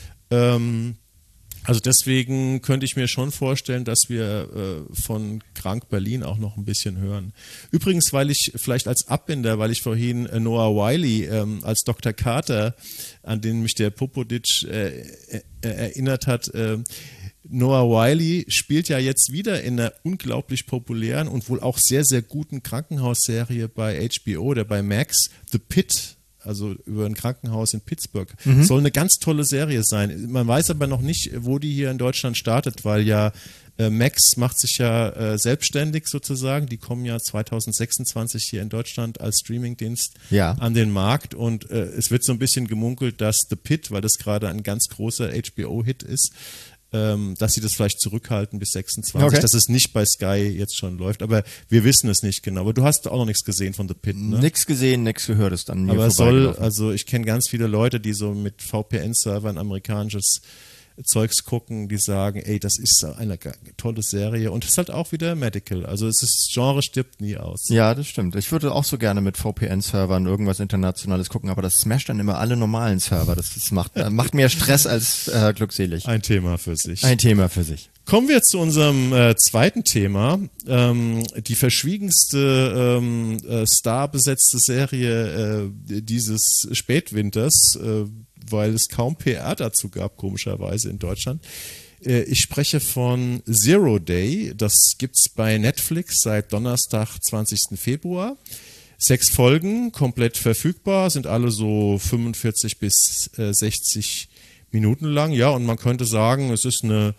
Ähm, Also deswegen könnte ich mir schon vorstellen, dass wir äh, von Krank Berlin auch noch ein bisschen hören. Übrigens, weil ich vielleicht als Abbinder, weil ich vorhin äh, Noah Wiley ähm, als Doktor Carter, an den mich der Popodic äh, äh, erinnert hat, äh, Noah Wiley spielt ja jetzt wieder in einer unglaublich populären und wohl auch sehr, sehr guten Krankenhausserie bei H B O oder bei Max, The Pit. Also über ein Krankenhaus in Pittsburgh. Mhm. Soll eine ganz tolle Serie sein. Man weiß aber noch nicht, wo die hier in Deutschland startet, weil ja äh, Max macht sich ja äh, selbstständig sozusagen. Die kommen ja zwanzig sechsundzwanzig hier in Deutschland als Streamingdienst ja. an den Markt und äh, es wird so ein bisschen gemunkelt, dass The Pit, weil das gerade ein ganz großer H B O-Hit ist, ähm, dass sie das vielleicht zurückhalten bis sechsundzwanzig, okay. dass es nicht bei Sky jetzt schon läuft, aber wir wissen es nicht genau. Aber du hast auch noch nichts gesehen von The Pit, ne? Nichts gesehen, nichts gehört, ist dann mir aber es soll, also ich kenne ganz viele Leute, die so mit V P N-Servern amerikanisches Zeugs gucken, die sagen, ey, das ist eine tolle Serie und es ist halt auch wieder Medical, also es ist, Genre stirbt nie aus. Ja, das stimmt. Ich würde auch so gerne mit V P N-Servern irgendwas Internationales gucken, aber das smasht dann immer alle normalen Server, das, das macht, äh, macht mehr Stress als äh, glückselig. Ein Thema für sich. Ein Thema für sich. Kommen wir zu unserem äh, zweiten Thema, ähm, die verschwiegenste ähm, äh, starbesetzte Serie äh, dieses Spätwinters, äh, weil es kaum P R dazu gab, komischerweise in Deutschland. Äh, ich spreche von Zero Day, das gibt's bei Netflix seit Donnerstag, zwanzigsten Februar. Sechs Folgen, komplett verfügbar, sind alle so fünfundvierzig bis sechzig Minuten lang. Ja, und man könnte sagen, es ist eine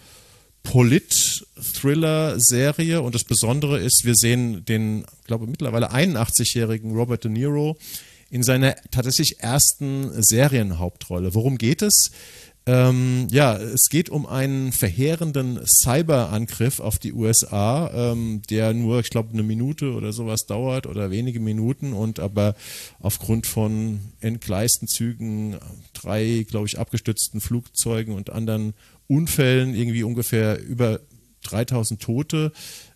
Polit-Thriller-Serie und das Besondere ist, wir sehen den, glaube ich, mittlerweile einundachtzigjährigen Robert De Niro in seiner tatsächlich ersten Serienhauptrolle. Worum geht es? Ähm, ja, es geht um einen verheerenden Cyberangriff auf die U S A, ähm, der nur, ich glaube, eine Minute oder sowas dauert oder wenige Minuten und aber aufgrund von entgleisten Zügen, drei, glaube ich, abgestürzten Flugzeugen und anderen Unfällen irgendwie ungefähr über dreitausend Tote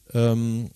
ähm,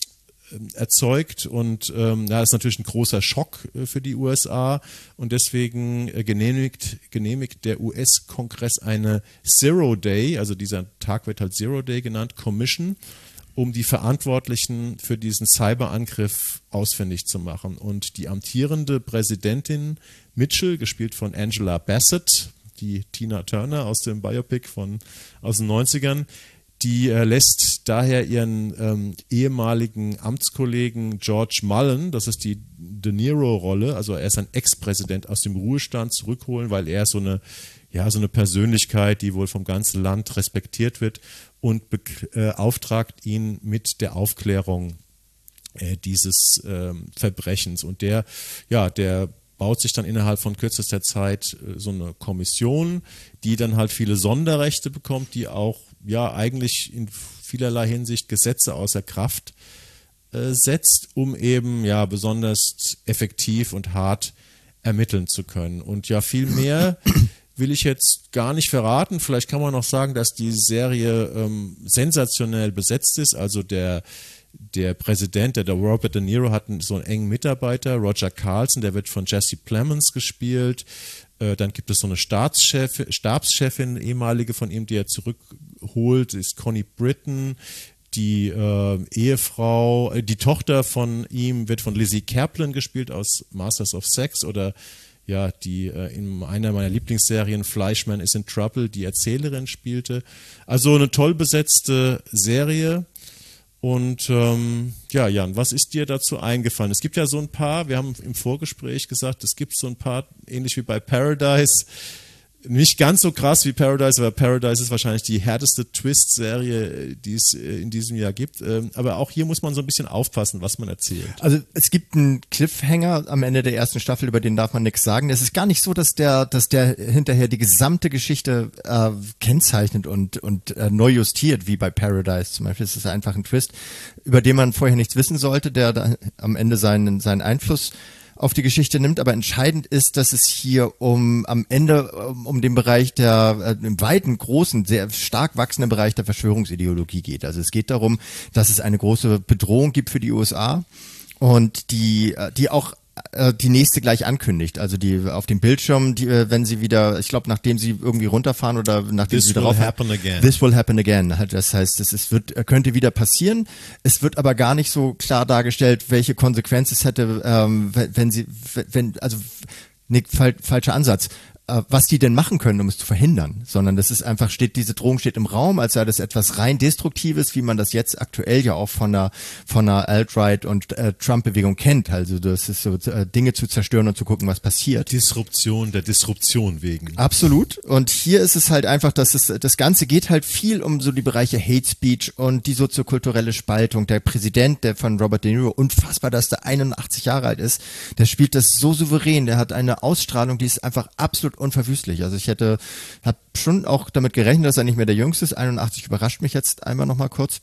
erzeugt und ähm, ja, ist natürlich ein großer Schock äh, für die U S A und deswegen äh, genehmigt, genehmigt der U S-Kongress eine Zero Day, also dieser Tag wird halt Zero Day genannt, Commission, um die Verantwortlichen für diesen Cyberangriff ausfindig zu machen. Und die amtierende Präsidentin Mitchell, gespielt von Angela Bassett, die Tina Turner aus dem Biopic von aus den neunzigern, die äh, lässt daher ihren ähm, ehemaligen Amtskollegen George Mullen, das ist die De Niro-Rolle, also er ist ein Ex-Präsident, aus dem Ruhestand zurückholen, weil er so eine, ja, so eine Persönlichkeit, die wohl vom ganzen Land respektiert wird und beauftragt ihn mit der Aufklärung äh, dieses äh, Verbrechens. Und der, ja, der baut sich dann innerhalb von kürzester Zeit äh, so eine Kommission, die dann halt viele Sonderrechte bekommt, die auch ja eigentlich in vielerlei Hinsicht Gesetze außer Kraft äh, setzt, um eben ja besonders effektiv und hart ermitteln zu können. Und ja, viel mehr will ich jetzt gar nicht verraten. Vielleicht kann man noch sagen, dass die Serie ähm, sensationell besetzt ist. Also der Der Präsident, der, der Robert De Niro, hat so einen engen Mitarbeiter, Roger Carlson, der wird von Jesse Plemons gespielt. Äh, dann gibt es so eine Stabschef, Stabschefin, ehemalige von ihm, die er zurückholt, ist Connie Britton. Die äh, Ehefrau, äh, die Tochter von ihm wird von Lizzie Kaplan gespielt aus Masters of Sex oder ja, die äh, in einer meiner Lieblingsserien Fleischman is in Trouble die Erzählerin spielte. Also eine toll besetzte Serie. Und ähm, ja, Jan, was ist dir dazu eingefallen? Es gibt ja so ein paar, wir haben im Vorgespräch gesagt, es gibt so ein paar, ähnlich wie bei Paradise, Nicht ganz so krass wie Paradise, aber Paradise ist wahrscheinlich die härteste Twist-Serie, die es in diesem Jahr gibt. Aber auch hier muss man so ein bisschen aufpassen, was man erzählt. Also es gibt einen Cliffhanger am Ende der ersten Staffel, über den darf man nichts sagen. Es ist gar nicht so, dass der, dass der hinterher die gesamte Geschichte äh, kennzeichnet und und äh, neu justiert, wie bei Paradise zum Beispiel. Es ist einfach ein Twist, über den man vorher nichts wissen sollte, der da am Ende seinen seinen Einfluss auf die Geschichte nimmt, aber entscheidend ist, dass es hier um am Ende um, um den Bereich der äh, im weiten, großen, sehr stark wachsenden Bereich der Verschwörungsideologie geht. Also es geht darum, dass es eine große Bedrohung gibt für die U S A und die die auch die nächste gleich ankündigt, also die auf dem Bildschirm, die, wenn sie wieder, ich glaube, nachdem sie irgendwie runterfahren oder nachdem This sie wieder will rauffahren, happen again. This will happen again. Das heißt, es ist, wird, könnte wieder passieren. Es wird aber gar nicht so klar dargestellt, welche Konsequenz es hätte, ähm, wenn sie, wenn, also, ne, fal falscher Ansatz. Was die denn machen können, um es zu verhindern, sondern das ist einfach, steht, diese Drohung steht im Raum, als sei das etwas rein Destruktives, wie man das jetzt aktuell ja auch von der, von der Alt-Right und äh, Trump-Bewegung kennt. Also das ist so, äh, Dinge zu zerstören und zu gucken, was passiert. Disruption der Disruption wegen. Absolut. Und hier ist es halt einfach, dass es, das Ganze geht halt viel um so die Bereiche Hate Speech und die soziokulturelle Spaltung. Der Präsident, der von Robert De Niro, unfassbar, dass der einundachtzig Jahre alt ist, der spielt das so souverän, der hat eine Ausstrahlung, die ist einfach absolut unverwüstlich. Also ich hätte, habe schon auch damit gerechnet, dass er nicht mehr der Jüngste ist. einundachtzig überrascht mich jetzt einmal noch mal kurz.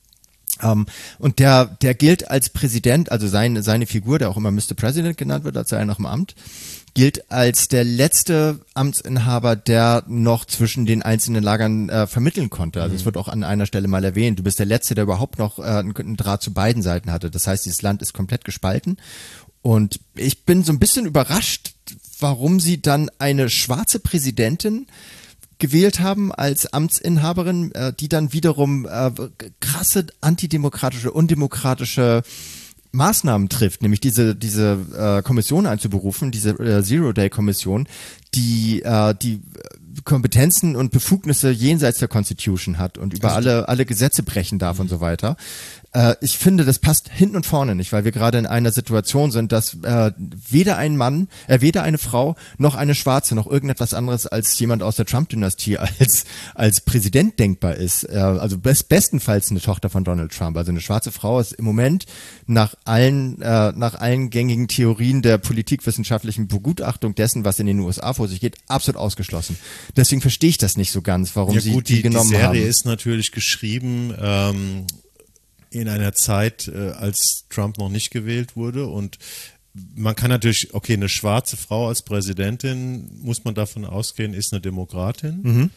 Um, und der, der gilt als Präsident, also sein, seine Figur, der auch immer Mister President genannt wird, als sei er noch im Amt, gilt als der letzte Amtsinhaber, der noch zwischen den einzelnen Lagern äh, vermitteln konnte. Also mhm. es wird auch an einer Stelle mal erwähnt, du bist der Letzte, der überhaupt noch äh, einen Draht zu beiden Seiten hatte. Das heißt, dieses Land ist komplett gespalten. Und ich bin so ein bisschen überrascht, warum sie dann eine schwarze Präsidentin gewählt haben als Amtsinhaberin, äh, die dann wiederum äh, krasse antidemokratische, undemokratische Maßnahmen trifft, nämlich diese diese äh, Kommission einzuberufen, diese äh, Zero-Day-Kommission, die äh, die Kompetenzen und Befugnisse jenseits der Constitution hat und über alle alle Gesetze brechen darf und so weiter. Äh, ich finde, das passt hinten und vorne nicht, weil wir gerade in einer Situation sind, dass äh, weder ein Mann, äh, weder eine Frau noch eine Schwarze noch irgendetwas anderes als jemand aus der Trump-Dynastie als als Präsident denkbar ist. Äh, also best, bestenfalls eine Tochter von Donald Trump. Also eine schwarze Frau ist im Moment nach allen äh, nach allen gängigen Theorien der politikwissenschaftlichen Begutachtung dessen, was in den U S A vor sich geht, absolut ausgeschlossen. Deswegen verstehe ich das nicht so ganz, warum ja, sie gut, die, die genommen haben. Die Serie haben. Ist natürlich geschrieben ähm, in einer Zeit, äh, als Trump noch nicht gewählt wurde, und man kann natürlich, okay, eine schwarze Frau als Präsidentin, muss man davon ausgehen, ist eine Demokratin. Mhm.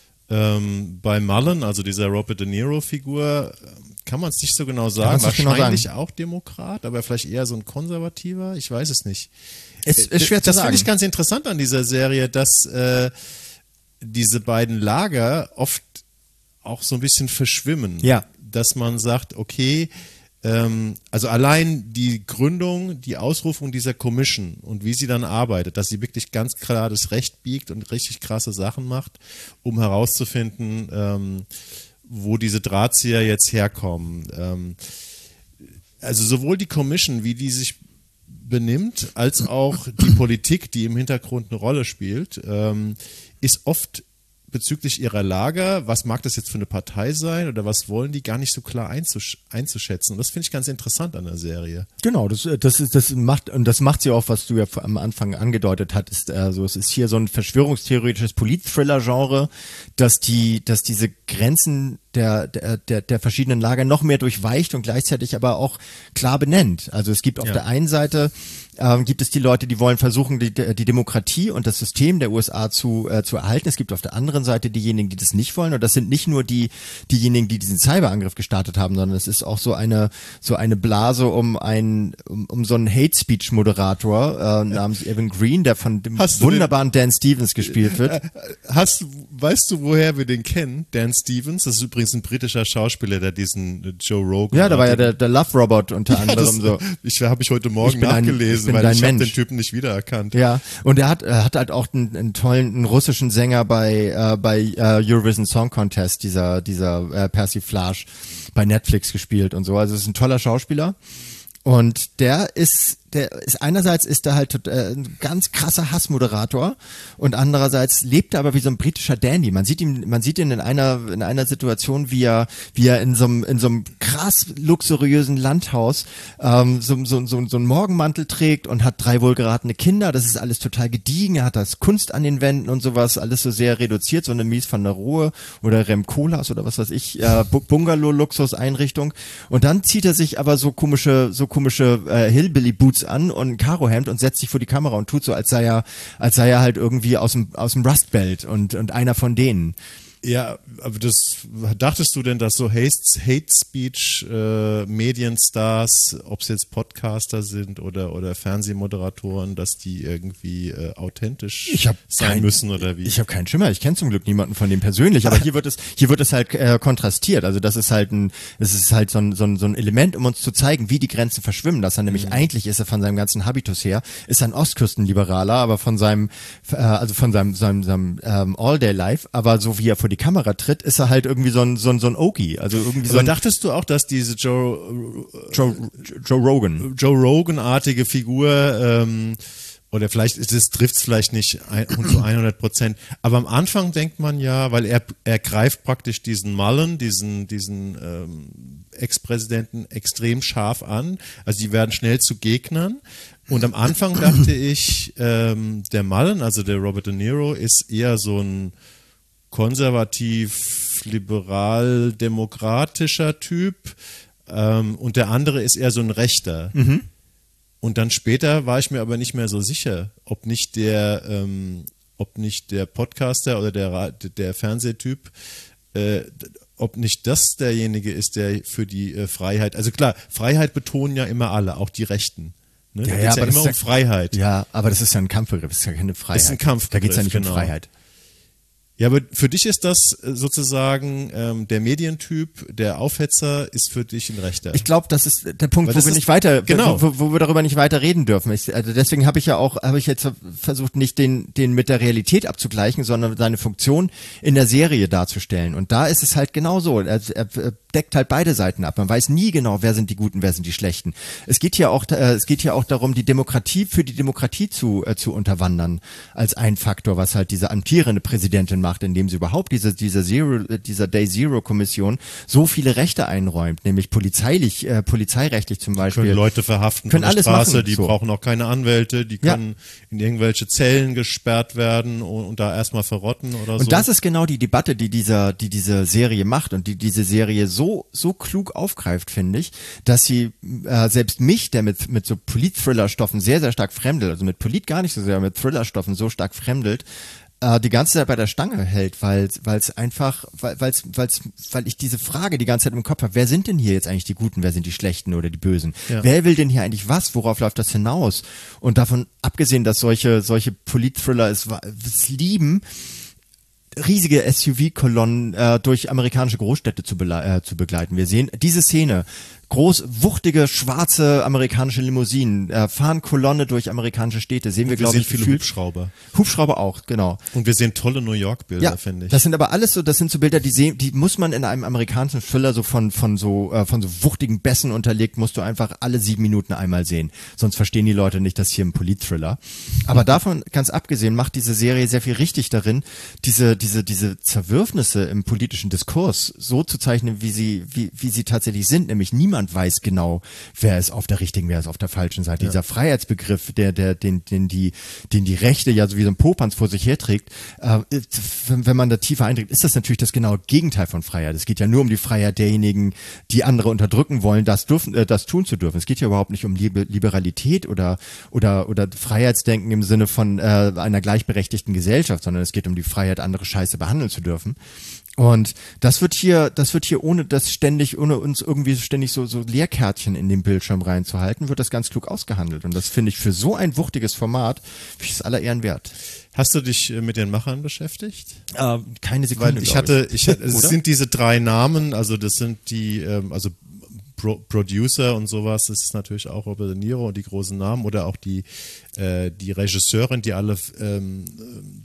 Ähm, bei Mullen, also dieser Robert De Niro-Figur, kann man es nicht so genau sagen. Wahrscheinlich genau sagen. Auch Demokrat, aber vielleicht eher so ein Konservativer, ich weiß es nicht. Es ist schwer das zu das sagen. finde ich ganz interessant an dieser Serie, dass äh, diese beiden Lager oft auch so ein bisschen verschwimmen. Ja. Dass man sagt, okay, ähm, also allein die Gründung, die Ausrufung dieser Commission und wie sie dann arbeitet, dass sie wirklich ganz klar das Recht biegt und richtig krasse Sachen macht, um herauszufinden, ähm, wo diese Drahtzieher jetzt herkommen. Ähm, also sowohl die Commission, wie die sich benimmt, als auch die Politik, die im Hintergrund eine Rolle spielt, ähm, ist oft bezüglich ihrer Lager, was mag das jetzt für eine Partei sein oder was wollen die, gar nicht so klar einzusch einzuschätzen. Und das finde ich ganz interessant an der Serie. Genau, das, das ist, das macht, und das macht sie auch, was du ja am Anfang angedeutet hattest. Also es ist hier so ein verschwörungstheoretisches Polit-Thriller-Genre, dass die, dass diese Grenzen der, der, der, der verschiedenen Lager noch mehr durchweicht und gleichzeitig aber auch klar benennt. Also es gibt auf ja. der einen Seite ähm, gibt es die Leute, die wollen versuchen, die, die Demokratie und das System der U S A zu, äh, zu erhalten. Es gibt auf der anderen Seite diejenigen, die das nicht wollen. Und das sind nicht nur die, diejenigen, die diesen Cyberangriff gestartet haben, sondern es ist auch so eine, so eine Blase um einen, um, um so einen Hate-Speech-Moderator äh, namens Evan Green, der von dem hast wunderbaren Dan Stevens gespielt wird. Hast, weißt du, woher wir den kennen? Dan Stevens, das ist übrigens ein britischer Schauspieler, der diesen Joe Rogan. Ja, da war ja der, der Love Robot unter ja, anderem das, so. Ich habe ich heute Morgen nachgelesen, ein, ich weil ich habe den Typen nicht wiedererkannt. Ja, und er hat, er hat halt auch einen, einen tollen, einen russischen Sänger bei äh, bei äh, Eurovision Song Contest, dieser dieser äh, Persiflage bei Netflix gespielt und so. Also es ist ein toller Schauspieler und der ist der ist einerseits ist er halt äh, ein ganz krasser Hassmoderator und andererseits lebt er aber wie so ein britischer Dandy. Man sieht ihn, man sieht ihn in einer in einer Situation, wie er wie er in so einem in so einem krass luxuriösen Landhaus ähm, so, so so so einen Morgenmantel trägt und hat drei wohlgeratene Kinder. Das ist alles total gediegen. Er hat das Kunst an den Wänden und sowas, alles so sehr reduziert, so eine Mies van der Rohe oder Rem Koolhaas oder was weiß ich, äh, Bungalow-Luxus-Einrichtung. Und dann zieht er sich aber so komische so komische äh, Hillbilly-Boots an und ein Karohemd und setzt sich vor die Kamera und tut so, als sei er, als sei er halt irgendwie aus dem, aus dem Rust Belt und, und einer von denen. Ja, aber das, dachtest du denn, dass so Hate, Hate Speech äh, Medienstars, ob es jetzt Podcaster sind oder oder Fernsehmoderatoren, dass die irgendwie äh, authentisch ich hab sein kein, müssen oder wie? Ich habe keinen Schimmer. Ich kenne zum Glück niemanden von dem persönlich, aber hier wird es hier wird es halt äh, kontrastiert. Also das ist halt ein das ist halt so ein, so ein so ein Element, um uns zu zeigen, wie die Grenzen verschwimmen. Dass er nämlich mhm. eigentlich ist er von seinem ganzen Habitus her ist er ein Ostküstenliberaler, aber von seinem äh, also von seinem seinem, seinem ähm, All-Day Life, aber so wie er vor die Kamera tritt, ist er halt irgendwie so ein so ein so ein Okie, also irgendwie aber so ein, dachtest du auch, dass diese Joe Joe, Joe Rogan Joe Rogan-artige Figur ähm, oder vielleicht ist es trifft es vielleicht nicht ein, zu hundert Prozent, aber am Anfang denkt man ja, weil er er greift praktisch diesen Mullen, diesen diesen ähm, Ex-Präsidenten extrem scharf an, also die werden schnell zu Gegnern. Und am Anfang dachte ich, ähm, der Mullen, also der Robert De Niro, ist eher so ein konservativ, liberal, demokratischer Typ ähm, und der andere ist eher so ein Rechter. Mhm. Und dann später war ich mir aber nicht mehr so sicher, ob nicht der, ähm, ob nicht der Podcaster oder der, der Fernsehtyp, äh, ob nicht das derjenige ist, der für die äh, Freiheit, also klar, Freiheit betonen ja immer alle, auch die Rechten. Ne? Da ja, geht es ja, ja immer um ja, Freiheit. Ja, aber das ist ja ein Kampfbegriff, das ist ja keine Freiheit. Das ist ein Kampfbegriff, da geht es ja nicht genau. um Freiheit. Ja, aber für dich ist das sozusagen ähm, der Medientyp, der Aufhetzer ist für dich ein Rechter. Ich glaube, das ist der Punkt, Weil wo wir ist, nicht weiter, genau. wo, wo wir darüber nicht weiter reden dürfen. Ich, also deswegen habe ich ja auch, habe ich jetzt versucht, nicht den, den mit der Realität abzugleichen, sondern seine Funktion in der Serie darzustellen. Und da ist es halt genauso. Er, er deckt halt beide Seiten ab. Man weiß nie genau, wer sind die Guten, wer sind die Schlechten. Es geht hier auch, äh, es geht hier auch darum, die Demokratie für die Demokratie zu äh, zu unterwandern als ein Faktor, was halt diese amtierende Präsidentin macht, indem sie überhaupt diese dieser Zero, dieser Day Zero Kommission so viele Rechte einräumt, nämlich polizeilich, äh, polizeirechtlich zum Beispiel. Können Leute verhaften können von der alles Straße, machen, die so. brauchen auch keine Anwälte, die können ja. in irgendwelche Zellen gesperrt werden und, und da erstmal verrotten oder und so. Und das ist genau die Debatte, die dieser, die diese Serie macht und die diese Serie so so klug aufgreift, finde ich, dass sie äh, selbst mich, der mit mit so Polit-Thriller-Stoffen sehr sehr stark fremdelt, also mit Polit gar nicht so sehr, mit Thriller-Stoffen so stark fremdelt, äh, die ganze Zeit bei der Stange hält, weil weil es einfach, weil weil's, weil's, weil ich diese Frage die ganze Zeit im Kopf habe, wer sind denn hier jetzt eigentlich die Guten, wer sind die Schlechten oder die Bösen? Ja. Wer will denn hier eigentlich was? Worauf läuft das hinaus? Und davon abgesehen, dass solche solche Polit-Thriller es, es lieben, riesige S U V-Kolonnen äh, durch amerikanische Großstädte zu, äh, zu begleiten. Wir sehen diese Szene. Groß, wuchtige, schwarze amerikanische Limousinen äh, fahren Kolonne durch amerikanische Städte. Sehen wir, wir glaube ich, viele gefühlt. Hubschrauber. Hubschrauber auch, genau. Und wir sehen tolle New York-Bilder, ja, finde ich. Das sind aber alles so, das sind so Bilder, die sehen, die muss man in einem amerikanischen Thriller so von von so äh, von so wuchtigen Bässen unterlegt, musst du einfach alle sieben Minuten einmal sehen. Sonst verstehen die Leute nicht, dass hier ein Polit-Thriller. Aber davon ganz abgesehen macht diese Serie sehr viel richtig darin, diese diese diese Zerwürfnisse im politischen Diskurs so zu zeichnen, wie sie wie wie sie tatsächlich sind. Nämlich niemand weiß genau, wer ist auf der richtigen, wer ist auf der falschen Seite. Ja. Dieser Freiheitsbegriff, der, der, den, den die, den die Rechte ja so wie so ein Popanz vor sich herträgt, äh, wenn, wenn man da tiefer eindringt, ist das natürlich das genaue Gegenteil von Freiheit. Es geht ja nur um die Freiheit derjenigen, die andere unterdrücken wollen, das dürfen, äh, das tun zu dürfen. Es geht ja überhaupt nicht um Liber- Liberalität oder, oder, oder Freiheitsdenken im Sinne von äh, einer gleichberechtigten Gesellschaft, sondern es geht um die Freiheit, andere Scheiße behandeln zu dürfen. Und das wird hier, das wird hier ohne das ständig, ohne uns irgendwie ständig so, so Leerkärtchen in den Bildschirm reinzuhalten, wird das ganz klug ausgehandelt. Und das finde ich für so ein wuchtiges Format, finde ich es aller Ehren wert. Hast du dich mit den Machern beschäftigt? Äh, keine Sekunde. Weil ich hatte, ich, ich es sind diese drei Namen, also das sind die, ähm, also Pro- Producer und sowas, das ist natürlich auch Robert De Niro und die großen Namen oder auch die, äh, die Regisseurin, die alle, ähm,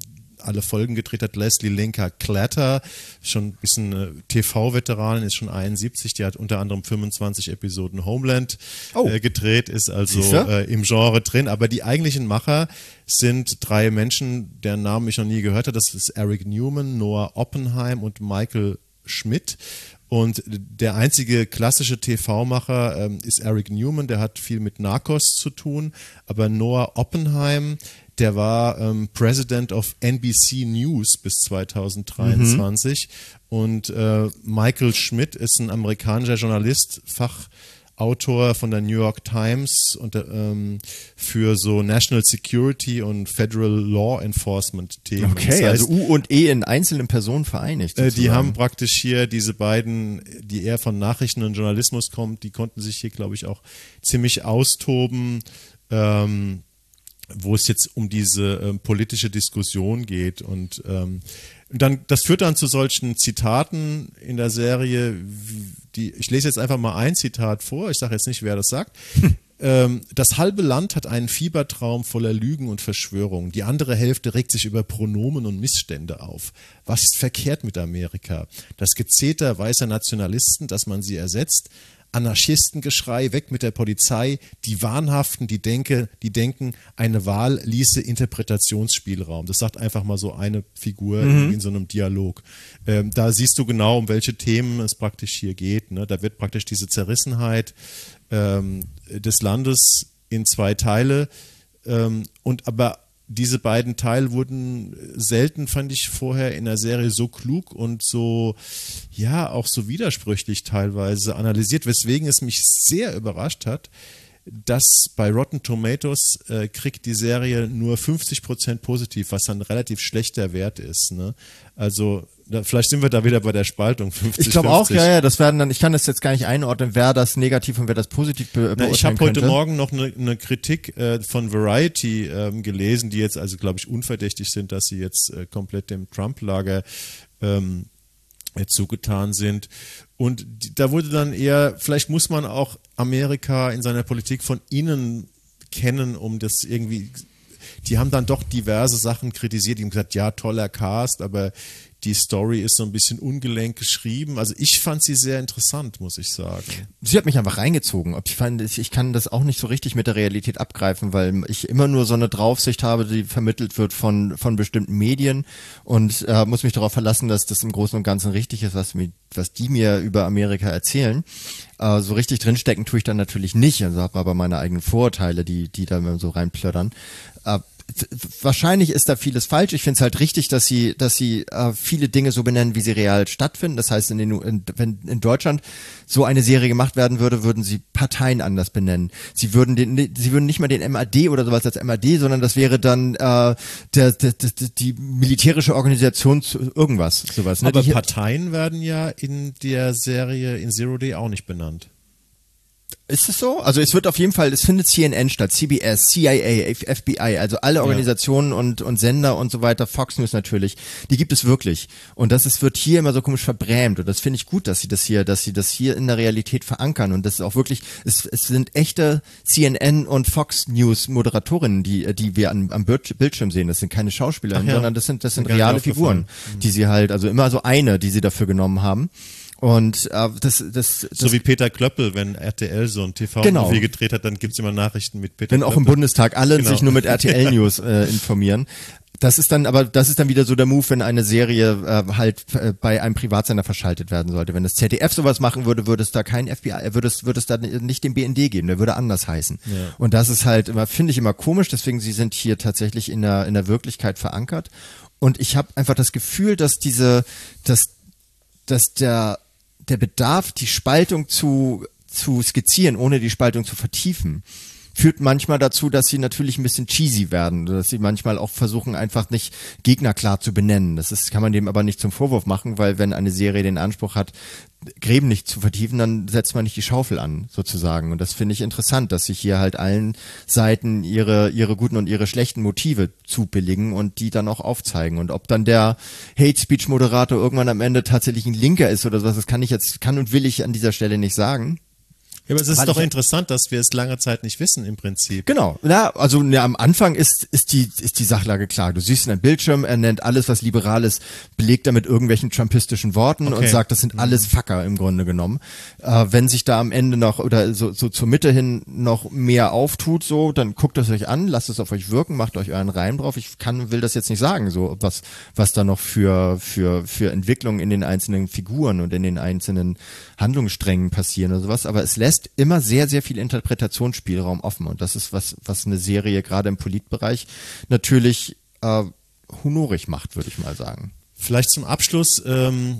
alle Folgen gedreht hat. Leslie Linka Clatter, schon ein bisschen äh, T V-Veteranin, ist schon einundsiebzig, die hat unter anderem fünfundzwanzig Episoden Homeland oh. äh, gedreht, ist also äh, im Genre drin, aber die eigentlichen Macher sind drei Menschen, deren Namen ich noch nie gehört habe. Das ist Eric Newman, Noah Oppenheim und Michael Schmidt. Und der einzige klassische T V-Macher ähm, ist Eric Newman, der hat viel mit Narcos zu tun, aber Noah Oppenheim, der war ähm, President of N B C News bis zweitausenddreiundzwanzig mhm. und äh, Michael Schmidt ist ein amerikanischer Journalist, Fachautor von der New York Times und ähm, für so National Security und Federal Law Enforcement Themen. Okay, das heißt, also U und E in einzelnen Personen vereinigt. Äh, die haben praktisch hier diese beiden, die eher von Nachrichten und Journalismus kommen, die konnten sich hier, glaube ich, auch ziemlich austoben, ähm, wo es jetzt um diese ähm, politische Diskussion geht. Und ähm, dann, das führt dann zu solchen Zitaten in der Serie, die, ich lese jetzt einfach mal ein Zitat vor, ich sage jetzt nicht, wer das sagt. ähm, das halbe Land hat einen Fiebertraum voller Lügen und Verschwörungen. Die andere Hälfte regt sich über Pronomen und Missstände auf. Was ist verkehrt mit Amerika? Das Gezeter weißer Nationalisten, dass man sie ersetzt. Anarchistengeschrei, weg mit der Polizei, die Wahnhaften, die denke, die denken, eine Wahl ließe Interpretationsspielraum. Das sagt einfach mal so eine Figur mhm. in so einem Dialog. Ähm, da siehst du genau, um welche Themen es praktisch hier geht. Ne? Da wird praktisch diese Zerrissenheit ähm, des Landes in zwei Teile ähm, und aber diese beiden Teile wurden selten, fand ich vorher in der Serie so klug und so, ja, auch so widersprüchlich teilweise analysiert, weswegen es mich sehr überrascht hat, dass bei Rotten Tomatoes äh, kriegt die Serie nur fünfzig Prozent positiv, was dann ein relativ schlechter Wert ist. Ne? Also da, vielleicht sind wir da wieder bei der Spaltung fünfzig. Ich glaube auch, ja, ja, das werden dann, ich kann das jetzt gar nicht einordnen, wer das negativ und wer das positiv be beurteilen Na, ich habe heute könnte. Morgen noch eine, eine Kritik äh, von Variety ähm, gelesen, die jetzt also, glaube ich, unverdächtig sind, dass sie jetzt äh, komplett dem Trump-Lager ähm, zugetan sind. Und die, da wurde dann eher, vielleicht muss man auch Amerika in seiner Politik von innen kennen, um das irgendwie, die haben dann doch diverse Sachen kritisiert, die haben gesagt, ja, toller Cast, aber die Story ist so ein bisschen ungelenk geschrieben. Also ich fand sie sehr interessant, muss ich sagen. Sie hat mich einfach reingezogen. Ich fand, ich kann das auch nicht so richtig mit der Realität abgreifen, weil ich immer nur so eine Draufsicht habe, die vermittelt wird von von bestimmten Medien und äh, muss mich darauf verlassen, dass das im Großen und Ganzen richtig ist, was mir, was die mir über Amerika erzählen. Äh, so richtig drinstecken tue ich dann natürlich nicht. Also habe aber meine eigenen Vorurteile, die die da so reinplördern. Äh, Wahrscheinlich ist da vieles falsch. Ich finde es halt richtig, dass sie, dass sie äh, viele Dinge so benennen, wie sie real stattfinden. Das heißt, in den, in, wenn in Deutschland so eine Serie gemacht werden würde, würden sie Parteien anders benennen. Sie würden den, sie würden nicht mal den M A D oder sowas als M A D, sondern das wäre dann äh, der, der, der, die militärische Organisation zu irgendwas, sowas. Ne? Aber die Parteien werden ja in der Serie in Zero Day auch nicht benannt. Ist es so? Also es wird auf jeden Fall, es findet C N N statt, C B S, C I A, F B I, also alle Organisationen ja. und und Sender und so weiter, Fox News natürlich, die gibt es wirklich. Und das ist, wird hier immer so komisch verbrämt und das finde ich gut, dass sie das hier, dass sie das hier in der Realität verankern und das ist auch wirklich, es, es sind echte C N N und Fox News Moderatorinnen, die die wir an, am Bildschirm sehen. Das sind keine Schauspielerinnen, ja. sondern das sind das sind reale Figuren, die sie halt, also immer so eine, die sie dafür genommen haben. Und äh, das, das, das so wie Peter Klöppel, wenn R T L so ein T V-Movie genau. gedreht hat, dann gibt's immer Nachrichten mit Peter Wenn Klöppel. Auch im Bundestag alle genau. sich nur mit R T L News äh, informieren. Das ist dann aber, das ist dann wieder so der Move, wenn eine Serie äh, halt äh, bei einem Privatsender verschaltet werden sollte. Wenn das Z D F sowas machen würde, würde es da kein F B I, würde es, würde es da nicht den B N D geben, der würde anders heißen. Ja. Und das ist halt immer, finde ich immer komisch, deswegen sie sind hier tatsächlich in der, in der Wirklichkeit verankert. Und ich habe einfach das Gefühl, dass diese, dass, dass der, der Bedarf, die Spaltung zu, zu skizzieren, ohne die Spaltung zu vertiefen, führt manchmal dazu, dass sie natürlich ein bisschen cheesy werden, dass sie manchmal auch versuchen, einfach nicht Gegner klar zu benennen. Das ist, kann man dem aber nicht zum Vorwurf machen, weil wenn eine Serie den Anspruch hat, Gräben nicht zu vertiefen, dann setzt man nicht die Schaufel an, sozusagen. Und das finde ich interessant, dass sich hier halt allen Seiten ihre, ihre guten und ihre schlechten Motive zubilligen und die dann auch aufzeigen. Und ob dann der Hate-Speech-Moderator irgendwann am Ende tatsächlich ein Linker ist oder sowas, das kann ich jetzt, kann und will ich an dieser Stelle nicht sagen. Ja, aber es ist Weil doch ich, interessant, dass wir es lange Zeit nicht wissen im Prinzip. Genau, ja, also ja, am Anfang ist ist die ist die Sachlage klar. Du siehst einen Bildschirm, er nennt alles, was liberal ist, belegt er mit irgendwelchen trumpistischen Worten Okay. und sagt, das sind alles Fucker im Grunde genommen. Äh, wenn sich da am Ende noch oder so, so zur Mitte hin noch mehr auftut, so, dann guckt es euch an, lasst es auf euch wirken, macht euch euren Reim drauf. Ich kann will das jetzt nicht sagen, so was was da noch für für für Entwicklungen in den einzelnen Figuren und in den einzelnen Handlungssträngen passieren oder sowas, aber es lässt immer sehr, sehr viel Interpretationsspielraum offen und das ist was, was eine Serie gerade im Politbereich natürlich äh, honorig macht, würde ich mal sagen. Vielleicht zum Abschluss, ähm,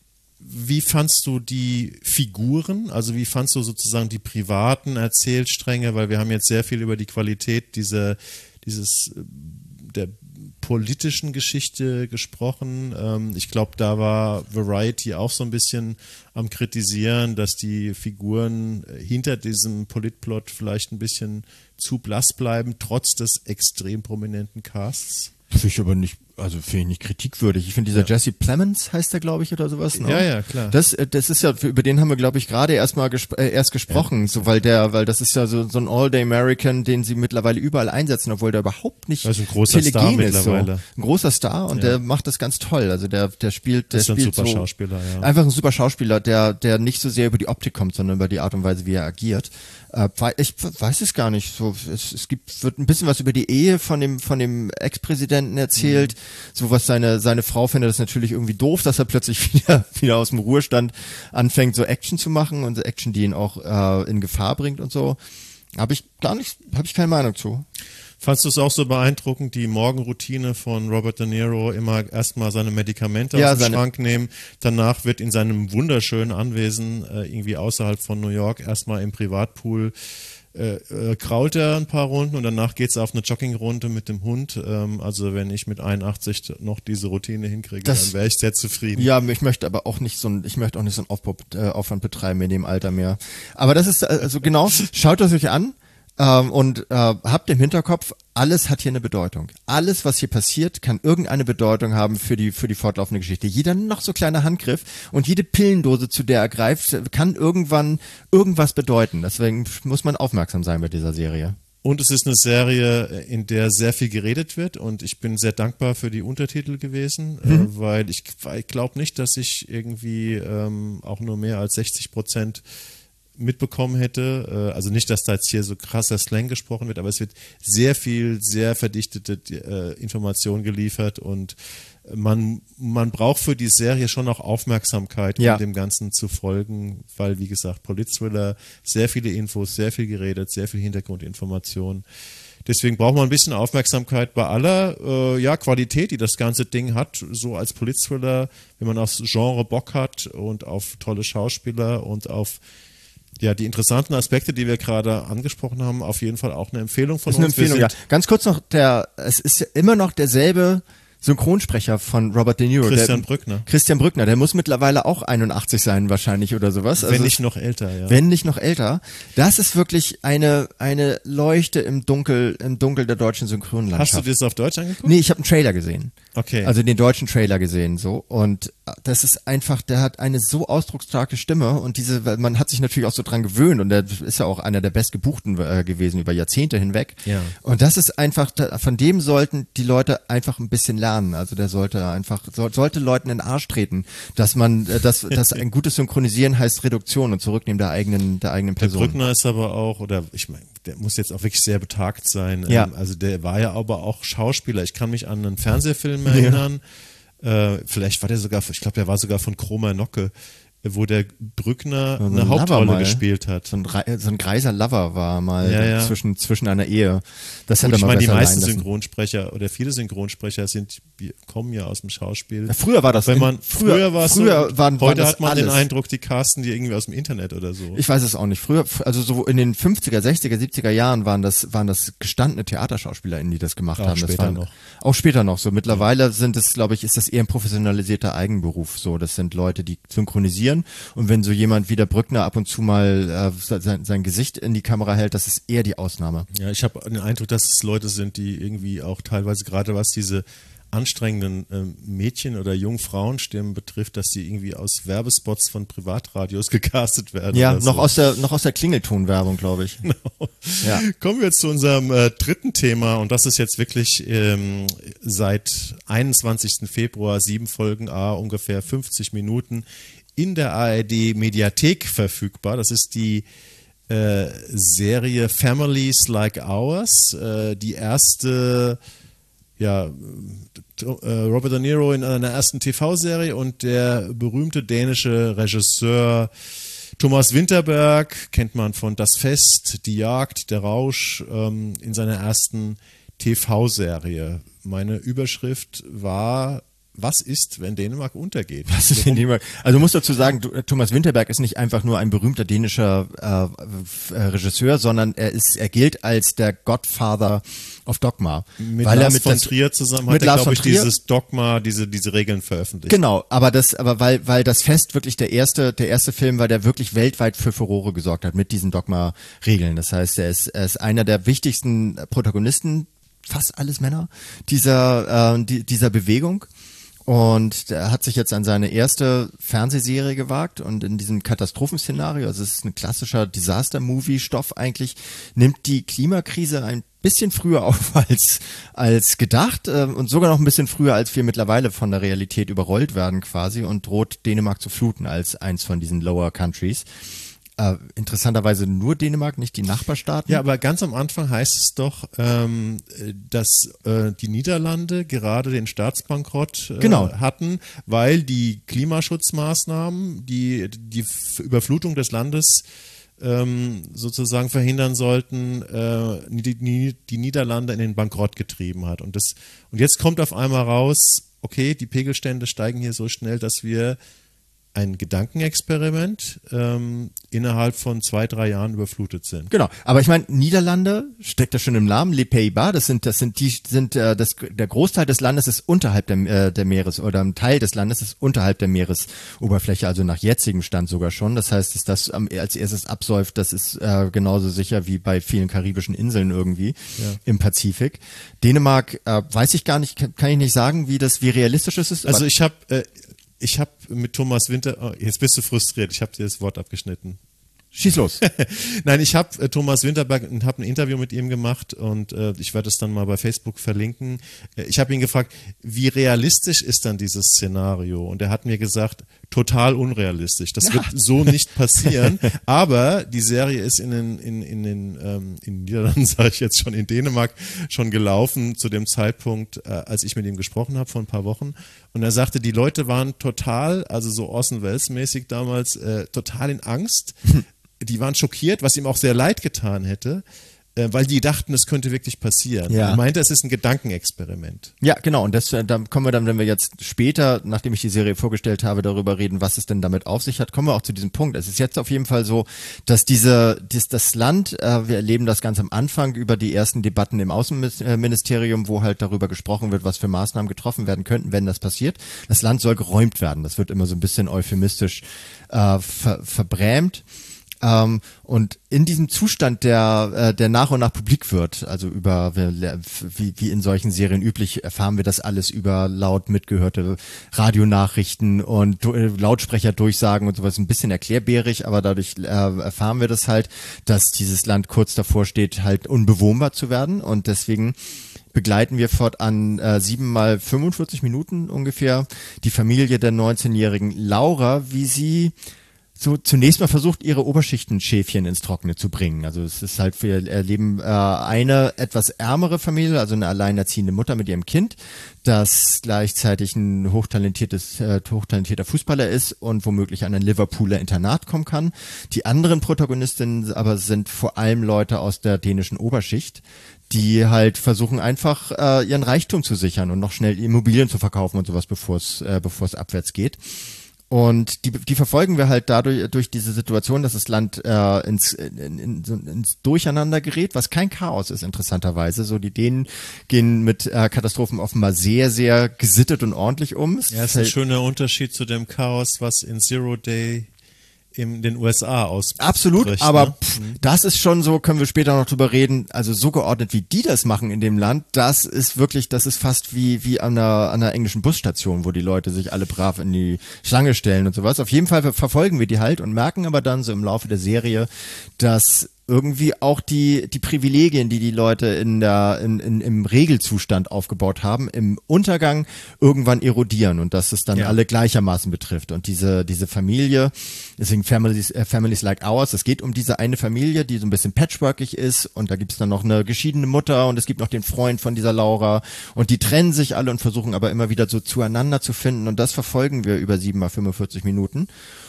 wie fandst du die Figuren, also wie fandst du sozusagen die privaten Erzählstränge, weil wir haben jetzt sehr viel über die Qualität dieser, dieses, der politischen Geschichte gesprochen. Ähm, ich glaube, da war Variety auch so ein bisschen am Kritisieren, dass die Figuren hinter diesem Politplot vielleicht ein bisschen zu blass bleiben, trotz des extrem prominenten Casts. Finde ich aber nicht, also finde ich nicht kritikwürdig. Ich finde dieser Ja. Jesse Plemons heißt der, glaube ich, oder sowas. Ne? Ja, ja, klar. Das, äh, das ist ja, über den haben wir, glaube ich, gerade erst mal gesp äh, erst gesprochen, so weil der, weil das ist ja so, so ein All-Day-American, den sie mittlerweile überall einsetzen, obwohl der überhaupt nicht Das ist ein großer Star telegen ist. So. mittlerweile. Ein großer Star und Ja. der macht das ganz toll. Also der, der spielt, der Das ist ein spielt super so Schauspieler, ja. einfach ein super Schauspieler, der, der nicht so sehr über die Optik kommt, sondern über die Art und Weise, wie er agiert. Äh, ich weiß es gar nicht. So, es, es gibt, wird ein bisschen was über die Ehe von dem, von dem Ex-Präsidenten erzählt. Mhm. So was seine, seine Frau findet das natürlich irgendwie doof, dass er plötzlich wieder, wieder aus dem Ruhestand anfängt, so Action zu machen und Action, die ihn auch äh, in Gefahr bringt und so. Habe ich gar nicht, habe ich keine Meinung zu. Fandst du es auch so beeindruckend, die Morgenroutine von Robert De Niro, immer erstmal seine Medikamente Ja, aus dem seine- Schrank nehmen, danach wird in seinem wunderschönen Anwesen äh, irgendwie außerhalb von New York erstmal im Privatpool äh, äh, krault er ein paar Runden und danach geht's auf eine Joggingrunde mit dem Hund. Ähm, also wenn ich mit einundachtzig noch diese Routine hinkriege, Das- dann wäre ich sehr zufrieden. Ja, ich möchte aber auch nicht so ein, ich möchte auch nicht so einen Aufbau, äh, Aufwand betreiben in dem Alter mehr. Aber das ist, äh, also genau, schaut das euch an. Ähm, und äh, habt im Hinterkopf, alles hat hier eine Bedeutung. Alles, was hier passiert, kann irgendeine Bedeutung haben für die für die fortlaufende Geschichte. Jeder noch so kleine Handgriff und jede Pillendose, zu der er greift, kann irgendwann irgendwas bedeuten. Deswegen muss man aufmerksam sein bei dieser Serie. Und es ist eine Serie, in der sehr viel geredet wird und ich bin sehr dankbar für die Untertitel gewesen, Mhm. äh, weil ich, ich glaube nicht, dass ich irgendwie ähm, auch nur mehr als sechzig Prozent mitbekommen hätte. Äh, also nicht, dass da jetzt hier so krasser Slang gesprochen wird, aber es wird sehr viel, sehr verdichtete äh, Information geliefert und man, man braucht für die Serie schon auch Aufmerksamkeit, um Ja. dem Ganzen zu folgen, weil, wie gesagt, Polit-Thriller, sehr viele Infos, sehr viel geredet, sehr viel Hintergrundinformation. Deswegen braucht man ein bisschen Aufmerksamkeit bei aller äh, ja, Qualität, die das ganze Ding hat, so als Polit-Thriller, wenn man aufs Genre Bock hat und auf tolle Schauspieler und auf ja, die interessanten Aspekte, die wir gerade angesprochen haben, auf jeden Fall auch eine Empfehlung von Das ist eine uns. Wir Empfehlung, ja. sind Ganz kurz noch, der, es ist ja immer noch derselbe Synchronsprecher von Robert De Niro. Christian der, Brückner. Christian Brückner, der muss mittlerweile auch einundachtzig sein wahrscheinlich oder sowas. Wenn Also nicht noch älter, ja. wenn nicht noch älter. Das ist wirklich eine eine Leuchte im Dunkel im Dunkel der deutschen Synchronlandschaft. Hast du das auf Deutsch angeguckt? Nee, ich habe einen Trailer gesehen. Okay. Also den deutschen Trailer gesehen so und das ist einfach, der hat eine so ausdrucksstarke Stimme und diese, weil man hat sich natürlich auch so dran gewöhnt und der ist ja auch einer der bestgebuchten äh, gewesen über Jahrzehnte hinweg. Ja. Und das ist einfach, da, von dem sollten die Leute einfach ein bisschen lernen. Also der sollte einfach, soll, sollte Leuten in den Arsch treten, dass man, äh, dass, dass ein gutes Synchronisieren heißt Reduktion und Zurücknehmen der eigenen, der eigenen Der Person. Brückner ist aber auch, oder ich meine, der muss jetzt auch wirklich sehr betagt sein. Ja. Ähm, Also der war ja aber auch Schauspieler. Ich kann mich an einen Fernsehfilm erinnern. Äh, vielleicht war der sogar, ich glaube, der war sogar von Kromer Nocke, wo der Brückner So ein eine Lover Hauptrolle mal. gespielt hat. So ein, Rei- so ein greiser Lover war mal Ja, ja. zwischen zwischen einer Ehe. Das Gut, hätte ich man meine, die besser meisten sein lassen. Synchronsprecher oder viele Synchronsprecher sind, die kommen ja aus dem Schauspiel. Ja, früher war das. Wenn in- man früher, früher war es so, früher waren, war heute das hat man alles. den Eindruck, die casten die irgendwie aus dem Internet oder so. Ich weiß es auch nicht. Früher, also so in den fünfziger, sechziger, siebziger Jahren waren das, waren das gestandene TheaterschauspielerInnen, die das gemacht Auch haben. Das später waren, noch. Auch später noch. So mittlerweile sind es, glaube ich, ist das eher ein professionalisierter Eigenberuf. So, das sind Leute, die synchronisieren. Und wenn so jemand wie der Brückner ab und zu mal äh, sein, sein Gesicht in die Kamera hält, das ist eher die Ausnahme. Ja, ich habe den Eindruck, dass es Leute sind, die irgendwie auch teilweise gerade was diese anstrengenden äh, Mädchen- oder Jungfrauenstimmen betrifft, dass die irgendwie aus Werbespots von Privatradios gecastet werden. Ja, oder noch so. aus der noch aus der Klingeltonwerbung, glaube ich. Genau. Ja. Kommen wir zu unserem äh, dritten Thema und das ist jetzt wirklich ähm, seit einundzwanzigsten Februar sieben Folgen, a ungefähr fünfzig Minuten in der A R D Mediathek verfügbar. Das ist die äh, Serie Families Like Ours, äh, die erste, ja, äh, Robert De Niro in einer ersten T V-Serie und der berühmte dänische Regisseur Thomas Vinterberg, kennt man von Das Fest, Die Jagd, Der Rausch, ähm, in seiner ersten T V-Serie. Meine Überschrift war: Was ist, wenn Dänemark untergeht? Was ist in Dänemark? Also du musst dazu sagen, du, Thomas Vinterberg ist nicht einfach nur ein berühmter dänischer äh, äh, Regisseur, sondern er ist, er gilt als der Godfather of Dogma. Mit weil Lars er mit von das, Trier zusammen mit hat er, Lars glaube ich, von Trier, dieses Dogma, diese, diese Regeln veröffentlicht. Genau, aber das, aber weil, weil das Fest wirklich der erste, der erste Film war, der wirklich weltweit für Furore gesorgt hat mit diesen Dogma-Regeln. Das heißt, er ist, er ist einer der wichtigsten Protagonisten, fast alles Männer, dieser, äh, die, dieser Bewegung. Und er hat sich jetzt an seine erste Fernsehserie gewagt und in diesem Katastrophenszenario, also es ist ein klassischer Disaster-Movie-Stoff eigentlich, nimmt die Klimakrise ein bisschen früher auf als, als gedacht äh, und sogar noch ein bisschen früher, als wir mittlerweile von der Realität überrollt werden quasi und droht Dänemark zu fluten als eins von diesen Lower Countries. Äh, interessanterweise nur Dänemark, nicht die Nachbarstaaten. Ja, aber ganz am Anfang heißt es doch, ähm, dass äh, die Niederlande gerade den Staatsbankrott äh, Genau. hatten, weil die Klimaschutzmaßnahmen, die die F- Überflutung des Landes ähm, sozusagen verhindern sollten, äh, die, die, die Niederlande in den Bankrott getrieben hat. Und, das, und jetzt kommt auf einmal raus, okay, die Pegelstände steigen hier so schnell, dass wir ein Gedankenexperiment ähm, innerhalb von zwei, drei Jahren überflutet sind. Genau, aber ich meine, Niederlande steckt da schon im Namen, Les Pays-Bas, das sind, das sind die, sind äh, das, der Großteil des Landes ist unterhalb der, äh, der Meeres oder ein Teil des Landes ist unterhalb der Meeresoberfläche, also nach jetzigem Stand sogar schon. Das heißt, dass das am, als erstes absäuft, das ist äh, genauso sicher wie bei vielen karibischen Inseln irgendwie Ja. im Pazifik. Dänemark, äh, weiß ich gar nicht, kann, kann ich nicht sagen, wie das, wie realistisch es ist. Also aber ich habe äh, ich habe mit Thomas Winter, oh, jetzt bist du frustriert, ich habe dir das Wort abgeschnitten. schieß los. Nein, ich habe äh, Thomas Winterberg, habe ein Interview mit ihm gemacht und äh, ich werde es dann mal bei Facebook verlinken. Äh, ich habe ihn gefragt, wie realistisch ist dann dieses Szenario? Und er hat mir gesagt, total unrealistisch. Das Ja. wird so nicht passieren. Aber die Serie ist in den, in, in den ähm, in den Niederlanden, sage ich jetzt schon, in Dänemark schon gelaufen zu dem Zeitpunkt, äh, als ich mit ihm gesprochen habe vor ein paar Wochen. Und er sagte, die Leute waren total, also so Orson Welles-mäßig damals, äh, total in Angst. Die waren schockiert, was ihm auch sehr leid getan hätte, äh, weil die dachten, es könnte wirklich passieren. Ja. Er meinte, es ist ein Gedankenexperiment. Ja, genau. Und das, äh, da kommen wir dann, wenn wir jetzt später, nachdem ich die Serie vorgestellt habe, darüber reden, was es denn damit auf sich hat, kommen wir auch zu diesem Punkt. Es ist jetzt auf jeden Fall so, dass diese, dies, das Land, äh, wir erleben das ganz am Anfang über die ersten Debatten im Außenministerium, wo halt darüber gesprochen wird, was für Maßnahmen getroffen werden könnten, wenn das passiert. Das Land soll geräumt werden. Das wird immer so ein bisschen euphemistisch äh, ver, verbrämt. Ähm, und in diesem Zustand, der, äh, der nach und nach publik wird, also über, wie, wie in solchen Serien üblich, erfahren wir das alles über laut mitgehörte Radionachrichten und äh, Lautsprecherdurchsagen und sowas, ein bisschen erklärbärig, aber dadurch äh, erfahren wir das halt, dass dieses Land kurz davor steht, halt unbewohnbar zu werden und deswegen begleiten wir fortan äh, sieben mal fünfundvierzig Minuten ungefähr die Familie der neunzehnjährigen Laura, wie sie so zunächst mal versucht, ihre Oberschichtenschäfchen ins Trockene zu bringen. Also es ist halt, wir erleben äh, eine etwas ärmere Familie, also eine alleinerziehende Mutter mit ihrem Kind, das gleichzeitig ein hochtalentiertes, äh, hochtalentierter Fußballer ist und womöglich an ein Liverpooler Internat kommen kann. Die anderen Protagonistinnen aber sind vor allem Leute aus der dänischen Oberschicht, die halt versuchen einfach äh, ihren Reichtum zu sichern und noch schnell Immobilien zu verkaufen und sowas, bevor es äh, bevor es abwärts geht. Und die, die verfolgen wir halt dadurch durch diese Situation, dass das Land äh, ins, in, in, ins Durcheinander gerät, was kein Chaos ist, interessanterweise. So die Dänen gehen mit äh, Katastrophen offenbar sehr, sehr gesittet und ordentlich um. Ja, ist ein schöner Unterschied zu dem Chaos, was in Zero Day in den U S A aus. Absolut, aber pff, das ist schon so, können wir später noch drüber reden, also so geordnet, wie die das machen in dem Land, das ist wirklich, das ist fast wie wie an einer, an einer englischen Busstation, wo die Leute sich alle brav in die Schlange stellen und sowas. Auf jeden Fall verfolgen wir die halt und merken aber dann so im Laufe der Serie, dass irgendwie auch die die Privilegien, die die Leute in der in, in im Regelzustand aufgebaut haben, im Untergang irgendwann erodieren und dass es dann ja. alle gleichermaßen betrifft. Und diese diese Familie, deswegen Families äh, Families Like Ours, es geht um diese eine Familie, die so ein bisschen patchworkig ist und da gibt es dann noch eine geschiedene Mutter und es gibt noch den Freund von dieser Laura und die trennen sich alle und versuchen aber immer wieder so zueinander zu finden und das verfolgen wir über sieben mal fünfundvierzig Minuten.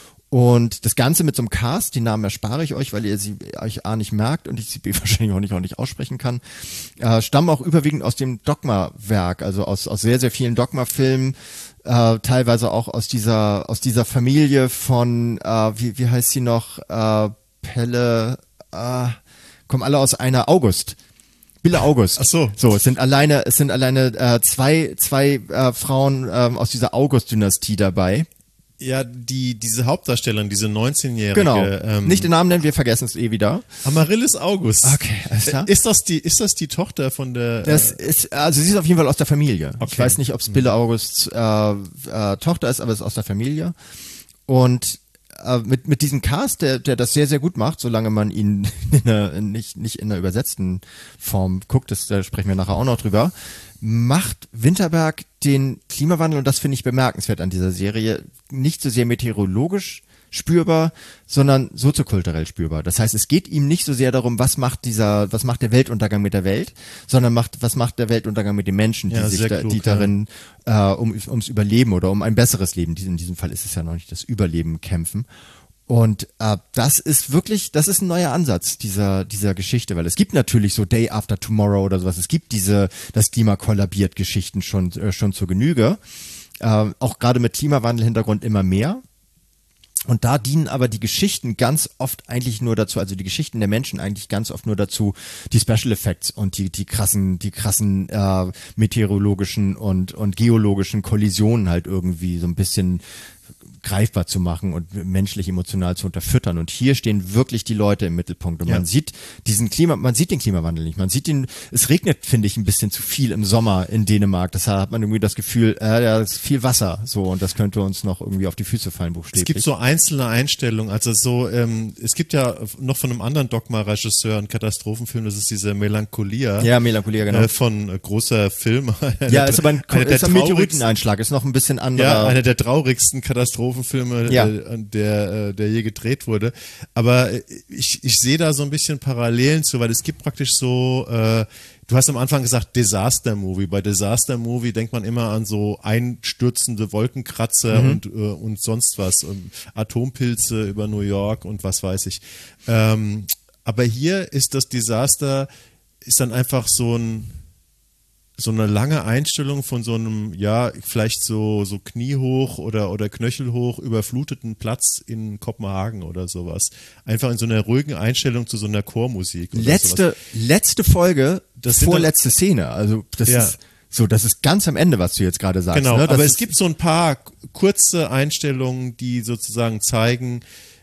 Und das Ganze mit so einem Cast, die Namen erspare ich euch, weil ihr sie euch A nicht merkt und ich sie B wahrscheinlich auch nicht, auch nicht aussprechen kann, äh, stammen auch überwiegend aus dem Dogma-Werk, also aus, aus sehr, sehr vielen Dogma-Filmen, äh, teilweise auch aus dieser, aus dieser Familie von, äh, wie, wie heißt sie noch, äh, Pelle, äh, kommen alle aus einer August. Bille August. Ach so. So, es sind alleine, es sind alleine äh, zwei, zwei äh, Frauen äh, aus dieser August-Dynastie dabei. Ja, die diese Hauptdarstellerin, diese neunzehnjährige. Genau. Ähm, Nicht den Namen nennen, wir vergessen es eh wieder. Amaryllis August. Okay, alles klar. Ist das die, ist das die Tochter von der? Das äh, ist, also sie ist auf jeden Fall aus der Familie. Okay. Ich weiß nicht, ob es Bille Augusts äh, äh, Tochter ist, aber es ist aus der Familie. Und äh, mit mit diesem Cast, der der das sehr sehr gut macht, solange man ihn in einer, nicht nicht in einer übersetzten Form guckt, das da sprechen wir nachher auch noch drüber. Macht Winterberg den Klimawandel, und das finde ich bemerkenswert an dieser Serie, nicht so sehr meteorologisch spürbar, sondern soziokulturell spürbar. Das heißt, es geht ihm nicht so sehr darum, was macht dieser, was macht der Weltuntergang mit der Welt, sondern macht, was macht der Weltuntergang mit den Menschen, die ja, sich, da, klug, die darin äh, um, ums Überleben oder um ein besseres Leben, in diesem Fall ist es ja noch nicht das Überleben, kämpfen. Und äh, das ist wirklich, das ist ein neuer Ansatz dieser dieser Geschichte, weil es gibt natürlich so Day After Tomorrow oder sowas. Es gibt diese, das Klima kollabiert Geschichten schon äh, schon zur Genüge, äh, auch gerade mit Klimawandel-Hintergrund immer mehr. Und da dienen aber die Geschichten ganz oft eigentlich nur dazu, also die Geschichten der Menschen eigentlich ganz oft nur dazu, die Special Effects und die die krassen die krassen äh, meteorologischen und und geologischen Kollisionen halt irgendwie so ein bisschen greifbar zu machen und menschlich emotional zu unterfüttern. Und hier stehen wirklich die Leute im Mittelpunkt. Und ja. man sieht diesen Klima, man sieht den Klimawandel nicht. Man sieht den, es regnet, finde ich, ein bisschen zu viel im Sommer in Dänemark. Deshalb hat man irgendwie das Gefühl, äh, da ist viel Wasser, so, und das könnte uns noch irgendwie auf die Füße fallen, buchstäblich. Es gibt so einzelne Einstellungen, also so, ähm, es gibt ja noch von einem anderen Dogma-Regisseur einen Katastrophenfilm, das ist diese Melancholia. Ja, Melancholia, genau. Äh, von äh, großer Film. Ja, ist aber ein, ist ein Meteoriteneinschlag, ist noch ein bisschen anderer. Ja, einer der traurigsten Katastrophenfilme, ja. äh, der, der je gedreht wurde. Aber ich, ich sehe da so ein bisschen Parallelen zu, weil es gibt praktisch so, äh, du hast am Anfang gesagt Disaster Movie. Bei Disaster Movie denkt man immer an so einstürzende Wolkenkratzer mhm. und, äh, und sonst was. Und Atompilze über New York und was weiß ich. Ähm, aber hier ist das Desaster, ist dann einfach so ein so eine lange Einstellung von so einem, ja, vielleicht so, so kniehoch oder, oder knöchelhoch überfluteten Platz in Kopenhagen oder sowas. Einfach in so einer ruhigen Einstellung zu so einer Chormusik. Oder letzte, sowas. letzte Folge, das vorletzte dann, Szene. Also, das ja. ist so, das ist ganz am Ende, was du jetzt gerade sagst. Genau, ne? aber es gibt so ein paar kurze Einstellungen, die sozusagen zeigen,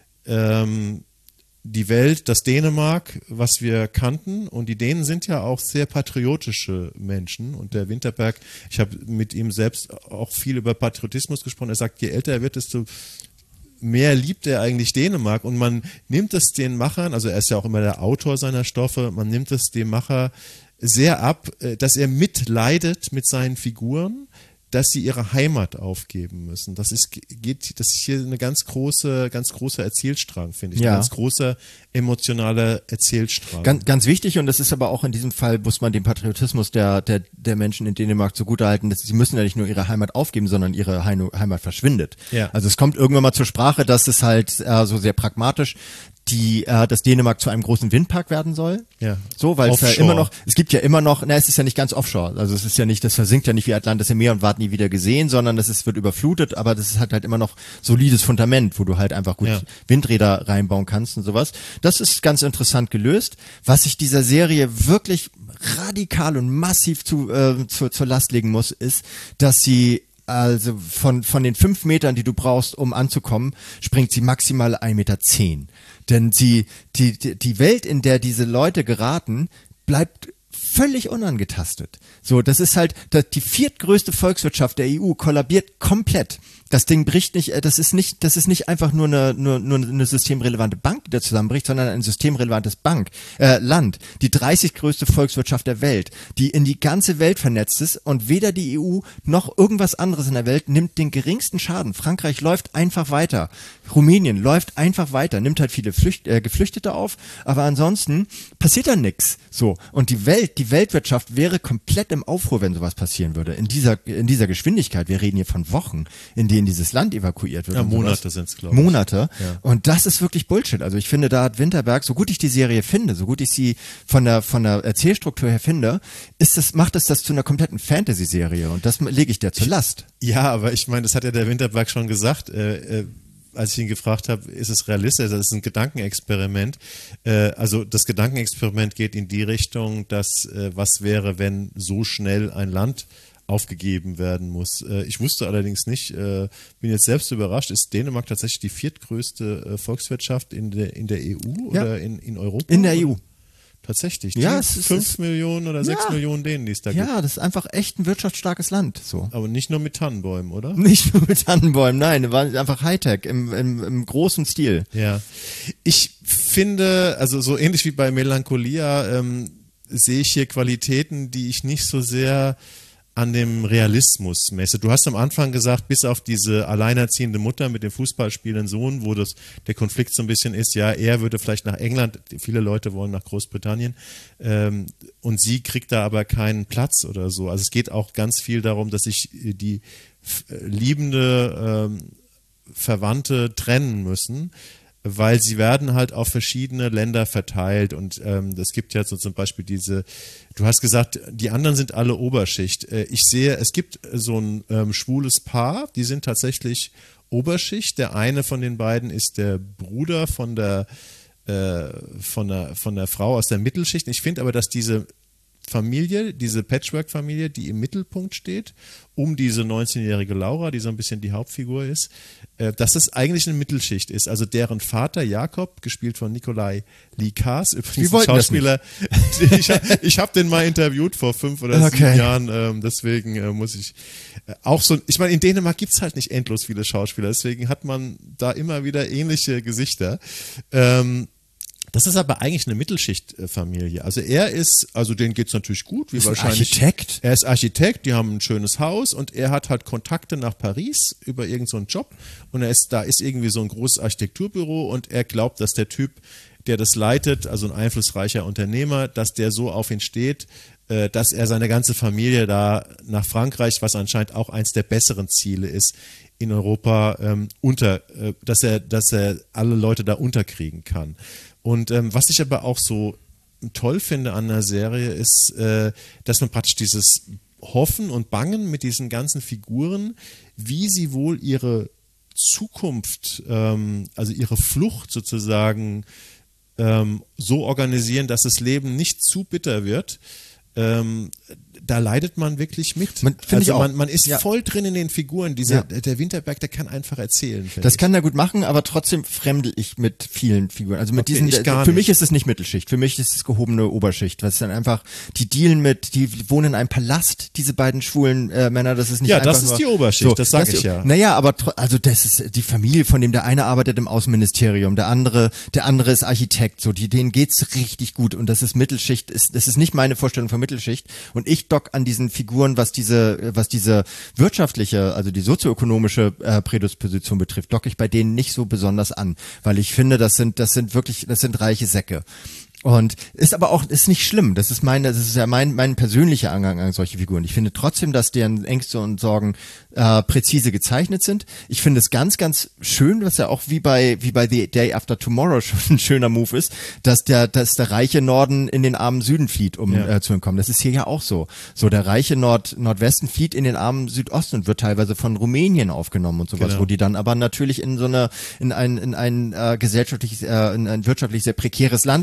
ähm, die Welt, das Dänemark, was wir kannten, und die Dänen sind ja auch sehr patriotische Menschen, und der Winterberg, ich habe mit ihm selbst auch viel über Patriotismus gesprochen, er sagt, je älter er wird, desto mehr liebt er eigentlich Dänemark, und man nimmt es den Machern, also er ist ja auch immer der Autor seiner Stoffe, man nimmt es dem Macher sehr ab, dass er mitleidet mit seinen Figuren, dass sie ihre Heimat aufgeben müssen. Das ist, geht, das ist hier eine ganz große, ganz großer Erzählstrang, finde ich. Ja. Ein ganz großer emotionaler Erzählstrang. Ganz, ganz wichtig, und das ist aber auch in diesem Fall, muss man den Patriotismus der, der, der Menschen in Dänemark zugutehalten, dass sie müssen ja nicht nur ihre Heimat aufgeben, sondern ihre Heimat verschwindet. Ja. Also es kommt irgendwann mal zur Sprache, dass es halt äh, so sehr pragmatisch die, äh, dass Dänemark zu einem großen Windpark werden soll. Ja. So, weil es ja immer noch, es gibt ja immer noch, na, es ist ja nicht ganz offshore. Also es ist ja nicht, das versinkt ja nicht wie Atlantis im Meer und ward nie wieder gesehen, sondern das ist, wird überflutet, aber das ist halt halt immer noch solides Fundament, wo du halt einfach gut ja. Windräder reinbauen kannst und sowas. Das ist ganz interessant gelöst. Was ich dieser Serie wirklich radikal und massiv zu, äh, zu, zur Last legen muss, ist, dass sie also von, von den fünf Metern, die du brauchst, um anzukommen, springt sie maximal ein Meter zehn. Denn sie, die, die, die Welt, in der diese Leute geraten, bleibt völlig unangetastet. So, das ist halt, die viertgrößte Volkswirtschaft der E U kollabiert komplett. Das Ding bricht nicht, das ist nicht, das ist nicht einfach nur eine, nur, nur eine systemrelevante Bank, die da zusammenbricht, sondern ein systemrelevantes Bank, äh, Land. Die dreißig größte Volkswirtschaft der Welt, die in die ganze Welt vernetzt ist und weder die E U noch irgendwas anderes in der Welt nimmt den geringsten Schaden. Frankreich läuft einfach weiter. Rumänien läuft einfach weiter, nimmt halt viele Flücht, äh, Geflüchtete auf, aber ansonsten passiert da nichts. So. Und die Welt, die Weltwirtschaft wäre komplett im Aufruhr, wenn sowas passieren würde. In dieser, in dieser Geschwindigkeit. Wir reden hier von Wochen, in denen dieses Land evakuiert wird. Ja, Monate sind es, glaube ich. Monate. Ja. Und das ist wirklich Bullshit. Also ich finde, da hat Winterberg, so gut ich die Serie finde, so gut ich sie von der, von der Erzählstruktur her finde, ist das, macht es das zu einer kompletten Fantasy-Serie. Und das lege ich dir zur Last. Ja, aber ich meine, das hat ja der Winterberg schon gesagt, äh, äh, als ich ihn gefragt habe, ist es realistisch, das ist ein Gedankenexperiment. Äh, also das Gedankenexperiment geht in die Richtung, dass äh, was wäre, wenn so schnell ein Land aufgegeben werden muss. Äh, ich wusste allerdings nicht, äh, bin jetzt selbst überrascht, ist Dänemark tatsächlich die viertgrößte äh, Volkswirtschaft in der, in der E U ja. oder in, in Europa? In der E U. Tatsächlich. Ja, es ist fünf Millionen oder sechs ja. Millionen Dänen, die es da gibt. Ja, das ist einfach echt ein wirtschaftsstarkes Land. So. Aber nicht nur mit Tannenbäumen, oder? Nicht nur mit Tannenbäumen, nein, das war einfach Hightech im, im, im großen Stil. Ja. Ich finde, also so ähnlich wie bei Melancholia, ähm, sehe ich hier Qualitäten, die ich nicht so sehr an dem Realismus messe. Du hast am Anfang gesagt, bis auf diese alleinerziehende Mutter mit dem fußballspielenden Sohn, wo das der Konflikt so ein bisschen ist, ja, er würde vielleicht nach England, viele Leute wollen nach Großbritannien, ähm, und sie kriegt da aber keinen Platz oder so. Also es geht auch ganz viel darum, dass sich die liebende ähm, Verwandte trennen müssen, weil sie werden halt auf verschiedene Länder verteilt und ähm, es gibt ja so zum Beispiel diese, du hast gesagt, die anderen sind alle Oberschicht. Äh, ich sehe, es gibt so ein ähm, schwules Paar, die sind tatsächlich Oberschicht. Der eine von den beiden ist der Bruder von der, äh, von der, von der Frau aus der Mittelschicht. Ich finde aber, dass diese Familie, diese Patchwork-Familie, die im Mittelpunkt steht, um diese neunzehnjährige Laura, die so ein bisschen die Hauptfigur ist, äh, dass es eigentlich eine Mittelschicht ist. Also deren Vater Jakob, gespielt von Nikolai Likars, übrigens ein Schauspieler, ich, ich habe den mal interviewt vor fünf oder okay. sieben Jahren, ähm, deswegen äh, muss ich äh, auch so, ich meine, in Dänemark gibt's halt nicht endlos viele Schauspieler, deswegen hat man da immer wieder ähnliche Gesichter. Ähm, Das ist aber eigentlich eine Mittelschichtfamilie. Also er ist, also denen geht's natürlich gut, wie ist wahrscheinlich. Ein Architekt? Er ist Architekt, die haben ein schönes Haus und er hat halt Kontakte nach Paris über irgendeinen so einen Job und er ist, da ist irgendwie so ein großes Architekturbüro und er glaubt, dass der Typ, der das leitet, also ein einflussreicher Unternehmer, dass der so auf ihn steht, äh, dass er seine ganze Familie da nach Frankreich, was anscheinend auch eins der besseren Ziele ist, in Europa ähm, unter, äh, dass er, dass er alle Leute da unterkriegen kann. Und ähm, was ich aber auch so toll finde an der Serie ist, äh, dass man praktisch dieses Hoffen und Bangen mit diesen ganzen Figuren, wie sie wohl ihre Zukunft, ähm, also ihre Flucht sozusagen ähm, so organisieren, dass das Leben nicht zu bitter wird. Ähm, da leidet man wirklich mit. Man, also ich man, man ist ja. voll drin in den Figuren. Dieser, ja. Der Winterberg, der kann einfach erzählen. Das ich. kann er gut machen, aber trotzdem fremdel ich mit vielen Figuren. Also mit okay, diesen, ich gar für nicht. mich ist es nicht Mittelschicht, für mich ist es gehobene Oberschicht. Was dann einfach, die dealen mit, die wohnen in einem Palast, diese beiden schwulen äh, Männer, das ist nicht ja, einfach das ist nur, die Oberschicht, so, das sage ich ja. Naja, aber also das ist die Familie, von dem der eine arbeitet im Außenministerium, der andere, der andere ist Architekt, so, die, denen geht's richtig gut und das ist Mittelschicht, ist, das ist nicht meine Vorstellung von Mittelschicht und ich dock an diesen Figuren, was diese, was diese wirtschaftliche, also die sozioökonomische äh, Prädisposition betrifft, docke ich bei denen nicht so besonders an, weil ich finde, das sind, das sind wirklich, das sind reiche Säcke. Und ist aber auch, ist nicht schlimm. Das ist mein, das ist ja mein, mein persönlicher Angang an solche Figuren. Ich finde trotzdem, dass deren Ängste und Sorgen äh, präzise gezeichnet sind. Ich finde es ganz, ganz schön, was ja auch wie bei, wie bei The Day After Tomorrow schon ein schöner Move ist, dass der, dass der reiche Norden in den armen Süden flieht, um ja. äh, zu entkommen. Das ist hier ja auch so. So, der reiche Nord, Nordwesten flieht in den armen Südosten und wird teilweise von Rumänien aufgenommen und sowas, genau. wo die dann aber natürlich in so eine, in ein, in ein äh, gesellschaftliches, äh, in ein wirtschaftlich sehr prekäres Land geraten.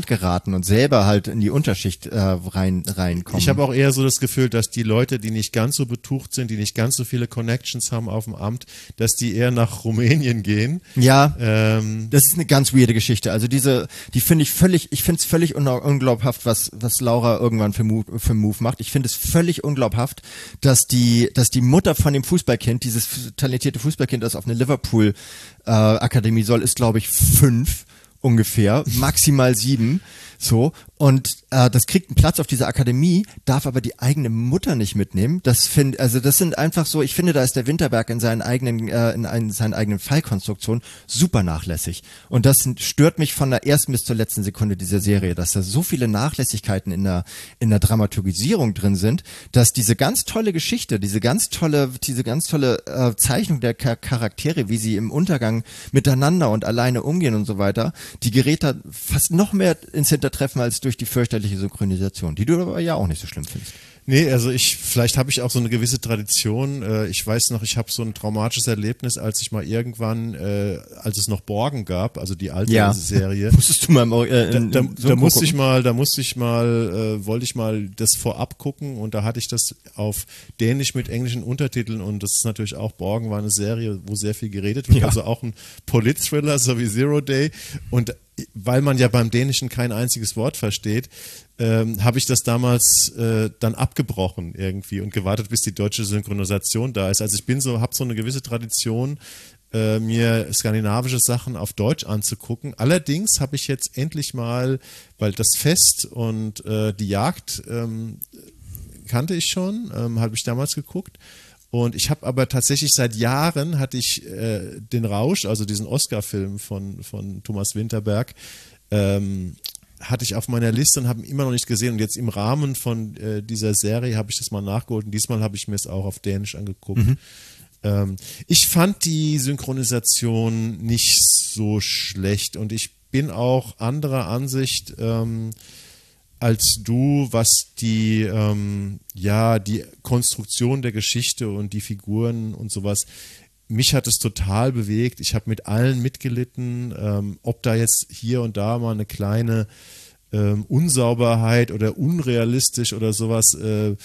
starten und selber halt in die Unterschicht äh, rein reinkommen. Ich habe auch eher so das Gefühl, dass die Leute, die nicht ganz so betucht sind, die nicht ganz so viele Connections haben auf dem Amt, dass die eher nach Rumänien gehen. Ja, ähm, das ist eine ganz weirde Geschichte. Also diese, die finde ich völlig, ich finde es völlig un unglaubhaft, was was Laura irgendwann für Move, für Move macht. Ich finde es völlig unglaubhaft, dass die, dass die Mutter von dem Fußballkind, dieses talentierte Fußballkind, das auf eine Liverpool äh, Akademie soll, ist glaube ich fünf ungefähr, maximal sieben, so, und äh, das kriegt einen Platz auf dieser Akademie, darf aber die eigene Mutter nicht mitnehmen. Das finde, also das sind einfach so, ich finde, da ist der Winterberg in seinen eigenen, äh, in, einen, seinen eigenen Fallkonstruktionen super nachlässig. Und das stört mich von der ersten bis zur letzten Sekunde dieser Serie, dass da so viele Nachlässigkeiten in der, in der Dramaturgisierung drin sind, dass diese ganz tolle Geschichte, diese ganz tolle, diese ganz tolle äh, Zeichnung der Char- Charaktere, wie sie im Untergang miteinander und alleine umgehen und so weiter, die gerät da fast noch mehr ins Hintertreffen als durch die fürchterliche Synchronisation, die du aber ja auch nicht so schlimm findest. Nee, also ich, vielleicht habe ich auch so eine gewisse Tradition. Äh, ich weiß noch, ich habe so ein traumatisches Erlebnis, als ich mal irgendwann, äh, als es noch Borgen gab, also die alte Ja. Serie. Musstest du mal im, äh, Da, in, da, in da musste ich gucken? mal, da musste ich mal, äh, wollte ich mal das vorab gucken und da hatte ich das auf Dänisch mit englischen Untertiteln und das ist natürlich auch, Borgen war eine Serie, wo sehr viel geredet wird, Ja. also auch ein Polit-Thriller, so wie Zero Day, und weil man ja beim Dänischen kein einziges Wort versteht, ähm, habe ich das damals äh, dann abgebrochen irgendwie und gewartet, bis die deutsche Synchronisation da ist. Also ich bin so, habe so eine gewisse Tradition, äh, mir skandinavische Sachen auf Deutsch anzugucken. Allerdings habe ich jetzt endlich mal, weil das Fest und äh, die Jagd ähm, kannte ich schon, ähm, habe ich damals geguckt. Und ich habe aber tatsächlich seit Jahren hatte ich äh, den Rausch, also diesen Oscar-Film von, von Thomas Winterberg, ähm, hatte ich auf meiner Liste und habe ihn immer noch nicht gesehen. Und jetzt im Rahmen von äh, dieser Serie habe ich das mal nachgeholt und diesmal habe ich mir es auch auf Dänisch angeguckt. Mhm. Ähm, ich fand die Synchronisation nicht so schlecht und ich bin auch anderer Ansicht ähm, als du, was die, ähm, ja, die Konstruktion der Geschichte und die Figuren und sowas, mich hat es total bewegt. Ich habe mit allen mitgelitten, ähm, ob da jetzt hier und da mal eine kleine ähm, Unsauberheit oder unrealistisch oder sowas äh,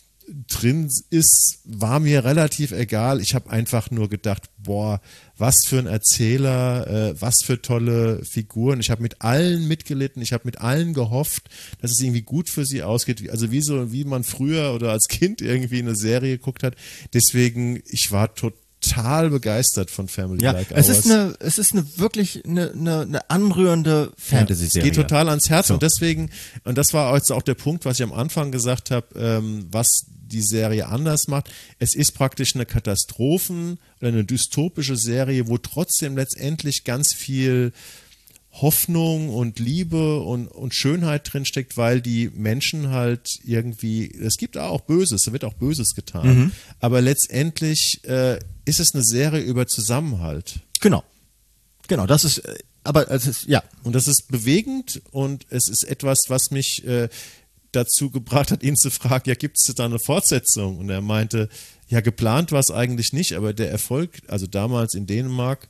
drin ist, war mir relativ egal. Ich habe einfach nur gedacht, boah, was für ein Erzähler, äh, was für tolle Figuren. Ich habe mit allen mitgelitten, ich habe mit allen gehofft, dass es irgendwie gut für sie ausgeht. Also wie so, wie man früher oder als Kind irgendwie eine Serie geguckt hat. Deswegen, ich war total begeistert von Family Ja, Like es Ours. ist eine, es ist eine wirklich eine, eine, eine anrührende Fantasy-Serie. Es geht total ans Herz So. und deswegen, und das war jetzt auch der Punkt, was ich am Anfang gesagt habe, ähm, was die Serie anders macht. Es ist praktisch eine Katastrophen- oder eine dystopische Serie, wo trotzdem letztendlich ganz viel Hoffnung und Liebe und, und Schönheit drinsteckt, weil die Menschen halt irgendwie, es gibt auch Böses, da wird auch Böses getan, Mhm. aber letztendlich äh, ist es eine Serie über Zusammenhalt. Genau. Genau, das ist, äh, aber es ist, ja. Und das ist bewegend und es ist etwas, was mich äh, dazu gebracht hat, ihn zu fragen, ja, gibt es da eine Fortsetzung? Und er meinte, ja, geplant war es eigentlich nicht, aber der Erfolg, also damals in Dänemark,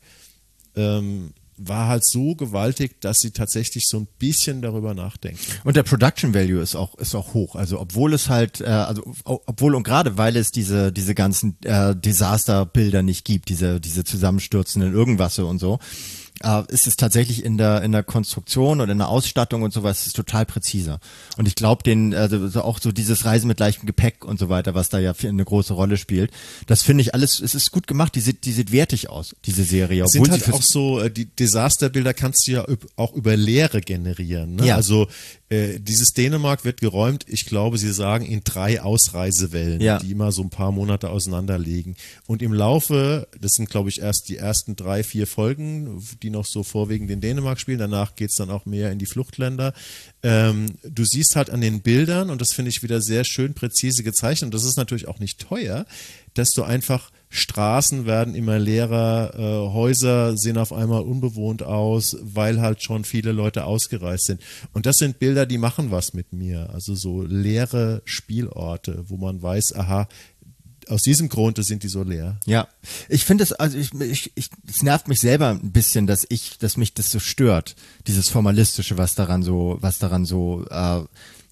ähm, war halt so gewaltig, dass sie tatsächlich so ein bisschen darüber nachdenken. Und der Production Value ist auch ist auch hoch. Also obwohl es halt, äh, also o- obwohl und gerade weil es diese diese ganzen äh, Desasterbilder nicht gibt, diese diese zusammenstürzenden Irgendwasse und so, äh, ist es tatsächlich in der in der Konstruktion und in der Ausstattung und sowas ist total präziser. Und ich glaube, den also so auch so dieses Reisen mit leichtem Gepäck und so weiter, was da ja viel- eine große Rolle spielt, das finde ich alles. Es ist gut gemacht. Die sieht die sieht wertig aus, diese Serie. Es Obwohl sind sie halt fürs- auch so, äh, die Desasterbilder kannst du ja üb- auch über Leere generieren. Ne? Ja. Also äh, dieses Dänemark wird geräumt, ich glaube, sie sagen in drei Ausreisewellen, Ja. die immer so ein paar Monate auseinander liegen. Und im Laufe, das sind glaube ich erst die ersten drei, vier Folgen, die noch so vorwiegend in Dänemark spielen, danach geht's dann auch mehr in die Fluchtländer. Ähm, du siehst halt an den Bildern, und das finde ich wieder sehr schön präzise gezeichnet, und das ist natürlich auch nicht teuer, dass du einfach Straßen werden immer leerer, äh, Häuser sehen auf einmal unbewohnt aus, weil halt schon viele Leute ausgereist sind. Und das sind Bilder, die machen was mit mir. Also so leere Spielorte, wo man weiß, aha, aus diesem Grunde sind die so leer. Ja, ich finde es, also ich, ich, ich, es nervt mich selber ein bisschen, dass ich, dass mich das so stört, dieses Formalistische, was daran so, was daran so, äh,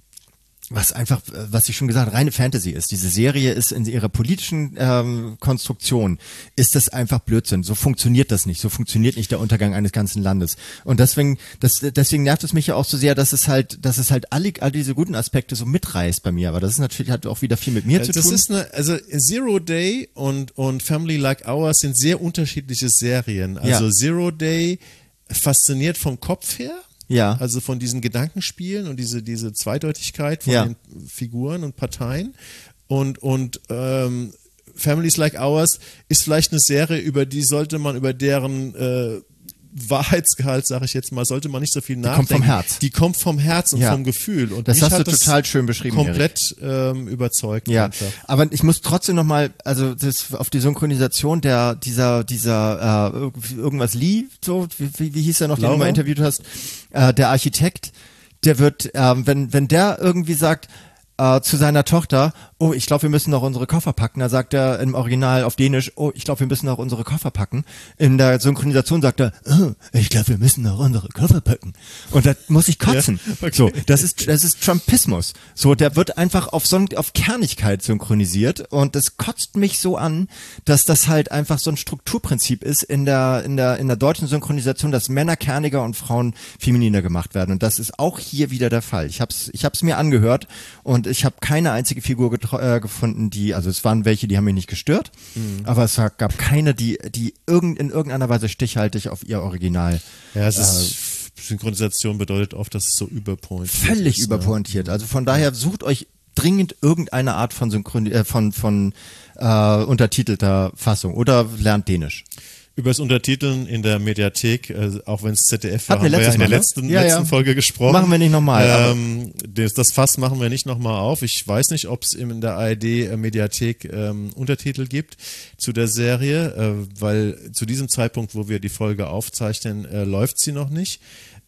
was einfach, was ich schon gesagt, reine Fantasy ist. Diese Serie ist in ihrer politischen ähm, Konstruktion, ist das einfach Blödsinn. So funktioniert das nicht. So funktioniert nicht der Untergang eines ganzen Landes. Und deswegen, das, deswegen nervt es mich ja auch so sehr, dass es halt, dass es halt alle, all diese guten Aspekte so mitreißt bei mir. Aber das ist natürlich hat auch wieder viel mit mir also zu das tun. Ist eine, also Zero Day und und Family Like Ours sind sehr unterschiedliche Serien. Also Ja. Zero Day fasziniert vom Kopf her. Ja. Also von diesen Gedankenspielen und diese, diese Zweideutigkeit von Ja. den Figuren und Parteien. Und, und ähm, Families Like Ours ist vielleicht eine Serie, über die sollte man, über deren äh, Wahrheitsgehalt, sage ich jetzt mal, sollte man nicht so viel nachdenken. kommt vom Herz. Die kommt vom Herz und Ja. vom Gefühl. Und Das mich hast hat du total schön beschrieben, komplett ähm, überzeugt. Ja, einfach. aber ich muss trotzdem noch mal, also das auf die Synchronisation der dieser dieser äh, irg- irgendwas Lee, so wie, wie, wie hieß er noch, den Laura? du mal interviewt hast, äh, der Architekt, der wird, ähm, wenn wenn der irgendwie sagt äh, zu seiner Tochter, oh, ich glaube, wir müssen noch unsere Koffer packen. Da sagt er im Original auf Dänisch, oh, ich glaube, wir müssen noch unsere Koffer packen. In der Synchronisation sagt er, oh, ich glaube, wir müssen noch unsere Koffer packen. Und da muss ich kotzen. Ja, okay. So, das ist das ist Trumpismus. So, der wird einfach auf so auf Kernigkeit synchronisiert und das kotzt mich so an, dass das halt einfach so ein Strukturprinzip ist in der in der in der deutschen Synchronisation, dass Männer kerniger und Frauen femininer gemacht werden und das ist auch hier wieder der Fall. Ich hab's ich hab's mir angehört und ich habe keine einzige Figur getro- äh, gefunden, die, also es waren welche, die haben mich nicht gestört, mhm. aber es gab keine, die die irgend, in irgendeiner Weise stichhaltig auf ihr Original. Ja, es äh, ist, Synchronisation bedeutet oft, dass es so überpointiert völlig ist. überpointiert. Also von daher sucht euch dringend irgendeine Art von Synchron äh, von von äh, untertitelter Fassung oder lernt Dänisch. Über das Untertiteln in der Mediathek, äh, auch wenn es Z D F war, Hatten wir haben wir ja letztes in der Mal, ne? letzten, Ja, letzten ja. Folge gesprochen. Machen wir nicht nochmal, aber- Ähm, das, das Fass machen wir nicht nochmal auf. Ich weiß nicht, ob es in der A R D-Mediathek ähm, Untertitel gibt zu der Serie, äh, weil zu diesem Zeitpunkt, wo wir die Folge aufzeichnen, äh, läuft sie noch nicht.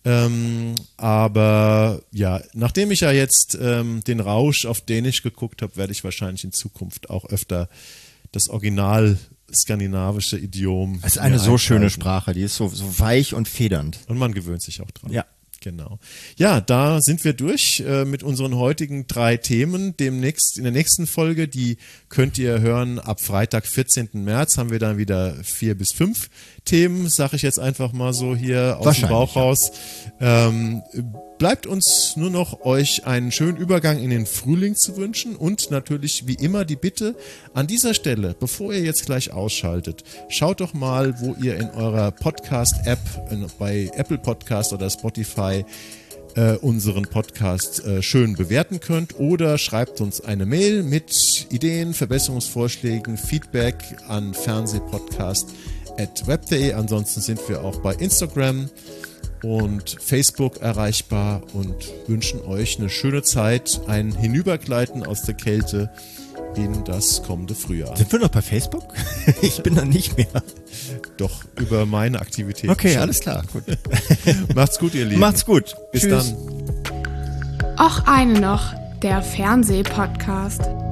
Ähm, aber ja, nachdem ich ja jetzt ähm, den Rausch auf Dänisch geguckt habe, werde ich wahrscheinlich in Zukunft auch öfter das Original skandinavische Idiom. Es ist eine mir so schöne einschalten. Sprache, die ist so so weich und federnd. Und man gewöhnt sich auch dran. Ja. Genau. Ja, da sind wir durch äh, mit unseren heutigen drei Themen. Demnächst, in der nächsten Folge, die könnt ihr hören, ab Freitag, vierzehnten März, haben wir dann wieder vier bis fünf Themen, sage ich jetzt einfach mal so hier aus dem Bauch raus. Ähm, bleibt uns nur noch, euch einen schönen Übergang in den Frühling zu wünschen und natürlich wie immer die Bitte an dieser Stelle, bevor ihr jetzt gleich ausschaltet, schaut doch mal, wo ihr in eurer Podcast-App, in, bei Apple Podcast oder Spotify, äh, unseren Podcast äh, schön bewerten könnt oder schreibt uns eine Mail mit Ideen, Verbesserungsvorschlägen, Feedback an fernsehpodcast at web punkt de. Ansonsten sind wir auch bei Instagram und Facebook erreichbar und wünschen euch eine schöne Zeit, ein Hinübergleiten aus der Kälte in das kommende Frühjahr. Sind wir noch bei Facebook? Ich bin da nicht mehr. Doch, über meine Aktivität. Okay, alles klar. Gut. Macht's gut, ihr Lieben. Macht's gut. Bis Tschüss. dann. Och eine noch, der Fernsehpodcast.